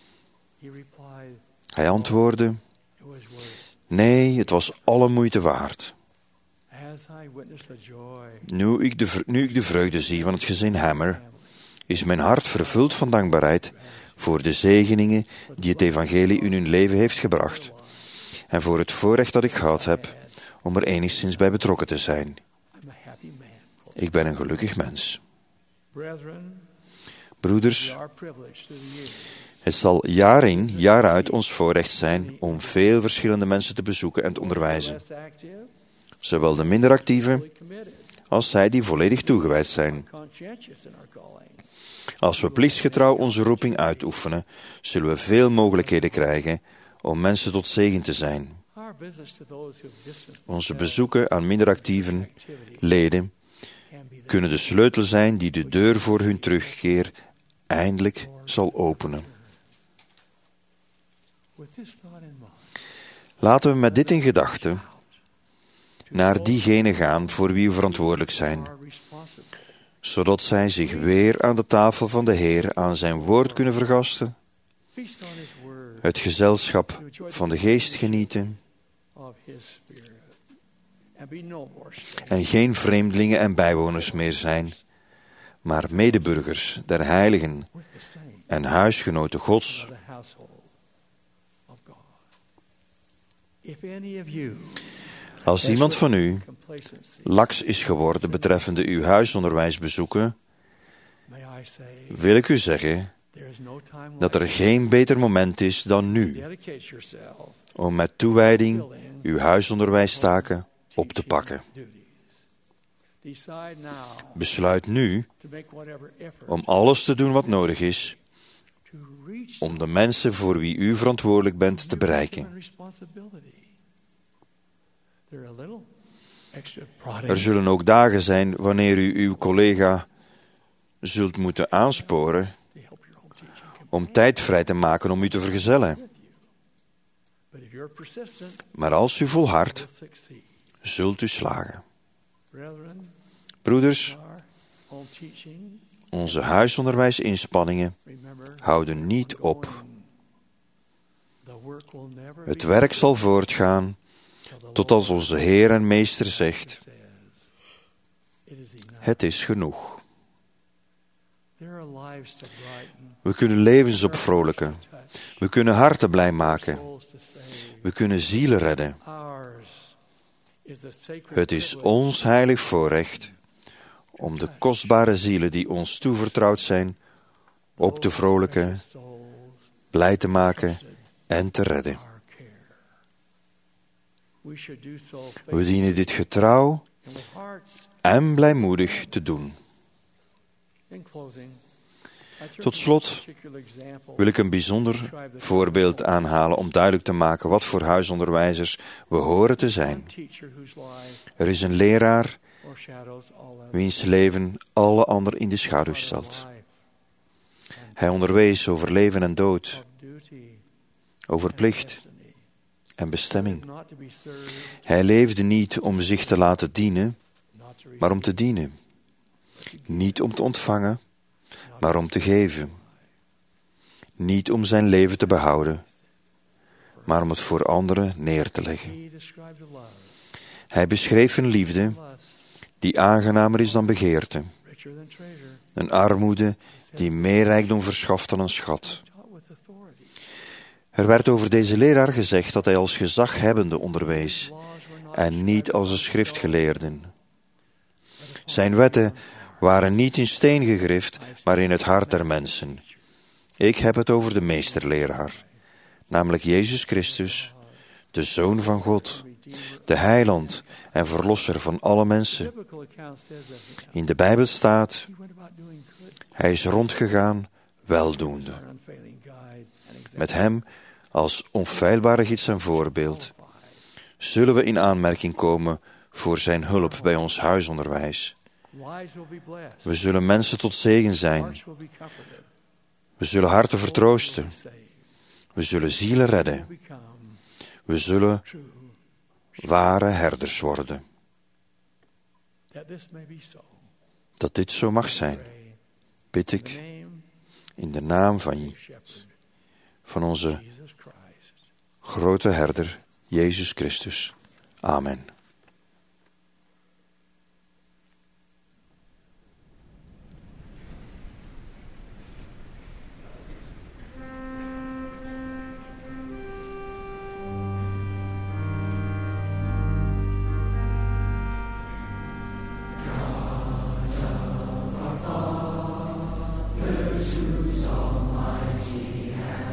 S2: Hij antwoordde, nee, het was alle moeite waard. Nu ik, de, nu ik de vreugde zie van het gezin Hammer, is mijn hart vervuld van dankbaarheid voor de zegeningen die het evangelie in hun leven heeft gebracht en voor het voorrecht dat ik gehad heb om er enigszins bij betrokken te zijn. Ik ben een gelukkig mens. Broeders, Het zal jaar in, jaar uit ons voorrecht zijn om veel verschillende mensen te bezoeken en te onderwijzen. Zowel de minder actieven als zij die volledig toegewijd zijn. Als we plichtsgetrouw onze roeping uitoefenen, zullen we veel mogelijkheden krijgen om mensen tot zegen te zijn. Onze bezoeken aan minder actieve leden kunnen de sleutel zijn die de deur voor hun terugkeer eindelijk zal openen. Laten we met dit in gedachten naar diegenen gaan voor wie we verantwoordelijk zijn, zodat zij zich weer aan de tafel van de Heer aan zijn woord kunnen vergasten, het gezelschap van de Geest genieten en geen vreemdelingen en bijwoners meer zijn, maar medeburgers der heiligen en huisgenoten Gods. Als iemand van u laks is geworden betreffende uw huisonderwijsbezoeken, wil ik u zeggen dat er geen beter moment is dan nu om met toewijding uw huisonderwijstaken op te pakken. Besluit nu om alles te doen wat nodig is om de mensen voor wie u verantwoordelijk bent te bereiken. Er zullen ook dagen zijn wanneer u uw collega zult moeten aansporen om tijd vrij te maken om u te vergezellen. Maar als u volhardt, zult u slagen. Broeders, onze huisonderwijsinspanningen houden niet op. Het werk zal voortgaan totdat onze Heer en Meester zegt: het is genoeg. We kunnen levens opvrolijken. We kunnen harten blij maken. We kunnen zielen redden. Het is ons heilig voorrecht om de kostbare zielen die ons toevertrouwd zijn op te vrolijken, blij te maken en te redden. We dienen dit getrouw en blijmoedig te doen. Tot slot wil ik een bijzonder voorbeeld aanhalen om duidelijk te maken wat voor huisonderwijzers we horen te zijn. Er is een leraar wiens leven alle anderen in de schaduw stelt. Hij onderwees over leven en dood, over plicht en bestemming. Hij leefde niet om zich te laten dienen, maar om te dienen. Niet om te ontvangen, maar om te geven. Niet om zijn leven te behouden, maar om het voor anderen neer te leggen. Hij beschreef een liefde die aangenamer is dan begeerte. Een armoede die meer rijkdom verschaft dan een schat. Er werd over deze leraar gezegd dat hij als gezaghebbende onderwees en niet als een schriftgeleerde. Zijn wetten waren niet in steen gegrift, maar in het hart der mensen. Ik heb het over de meesterleraar, namelijk Jezus Christus, de Zoon van God, de heiland en verlosser van alle mensen. In de Bijbel staat: hij is rondgegaan weldoende. Met hem als onfeilbare gids en voorbeeld zullen we in aanmerking komen voor zijn hulp bij ons huisonderwijs. We zullen mensen tot zegen zijn. We zullen harten vertroosten. We zullen zielen redden. We zullen ware herders worden. Dat dit zo mag zijn, bid ik in de naam van, van onze grote herder, Jezus Christus. Amen.
S12: Whose almighty hand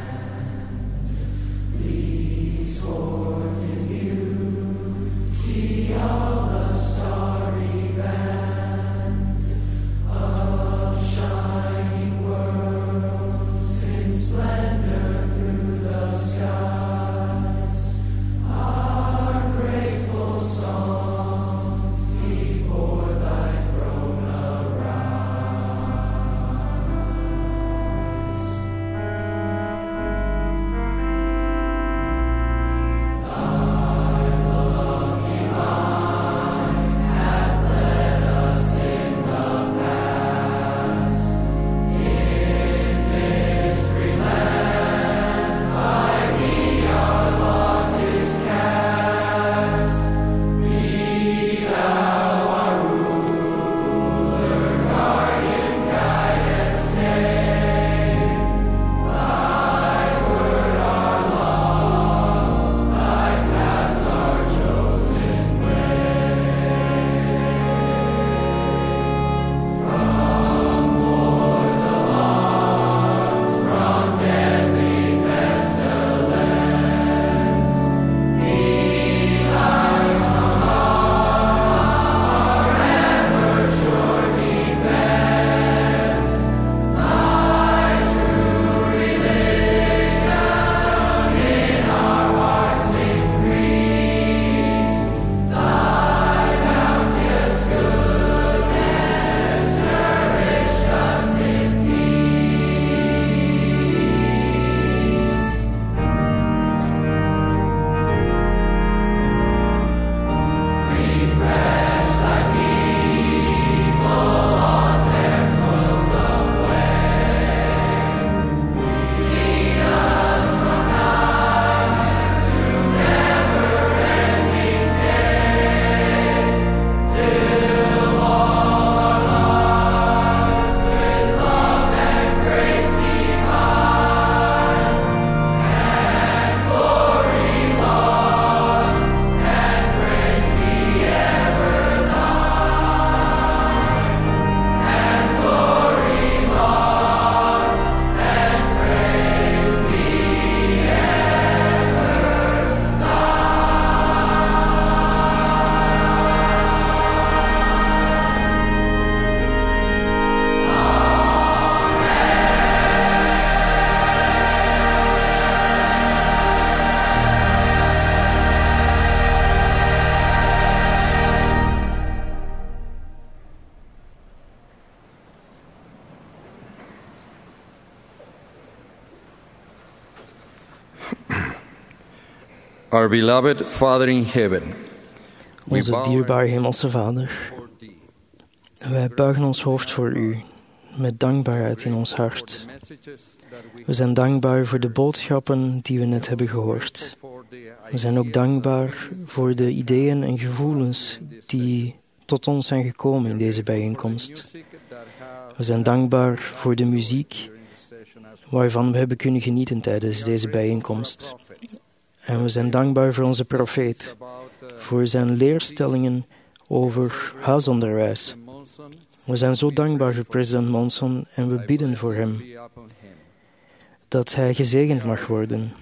S12: Our beloved Father in heaven.
S4: Onze dierbare Hemelse Vader, wij buigen ons hoofd voor U, met dankbaarheid in ons hart. We zijn dankbaar voor de boodschappen die we net hebben gehoord. We zijn ook dankbaar voor de ideeën en gevoelens die tot ons zijn gekomen in deze bijeenkomst. We zijn dankbaar voor de muziek waarvan we hebben kunnen genieten tijdens deze bijeenkomst. En we zijn dankbaar voor onze profeet, voor zijn leerstellingen over huisonderwijs. We zijn zo dankbaar voor president Monson en we bidden voor hem dat hij gezegend mag worden.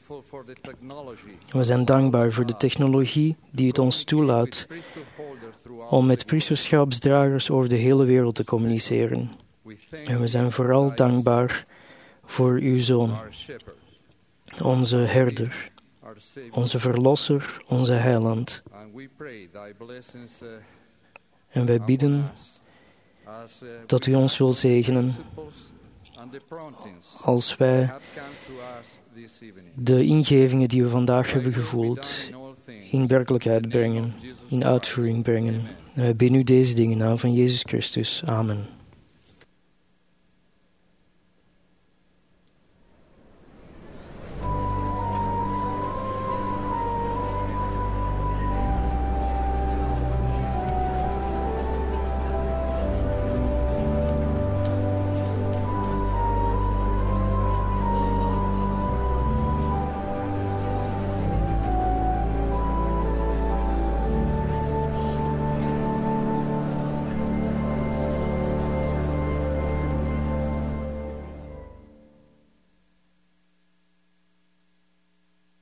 S4: We zijn dankbaar voor de technologie die het ons toelaat om met priesterschapsdragers over de hele wereld te communiceren. En we zijn vooral dankbaar voor uw Zoon, onze herder, onze verlosser, onze heiland. En wij bidden dat u ons wil zegenen als wij de ingevingen die we vandaag hebben gevoeld in werkelijkheid brengen, in uitvoering brengen. Wij bidden u deze dingen in naam van Jezus Christus. Amen.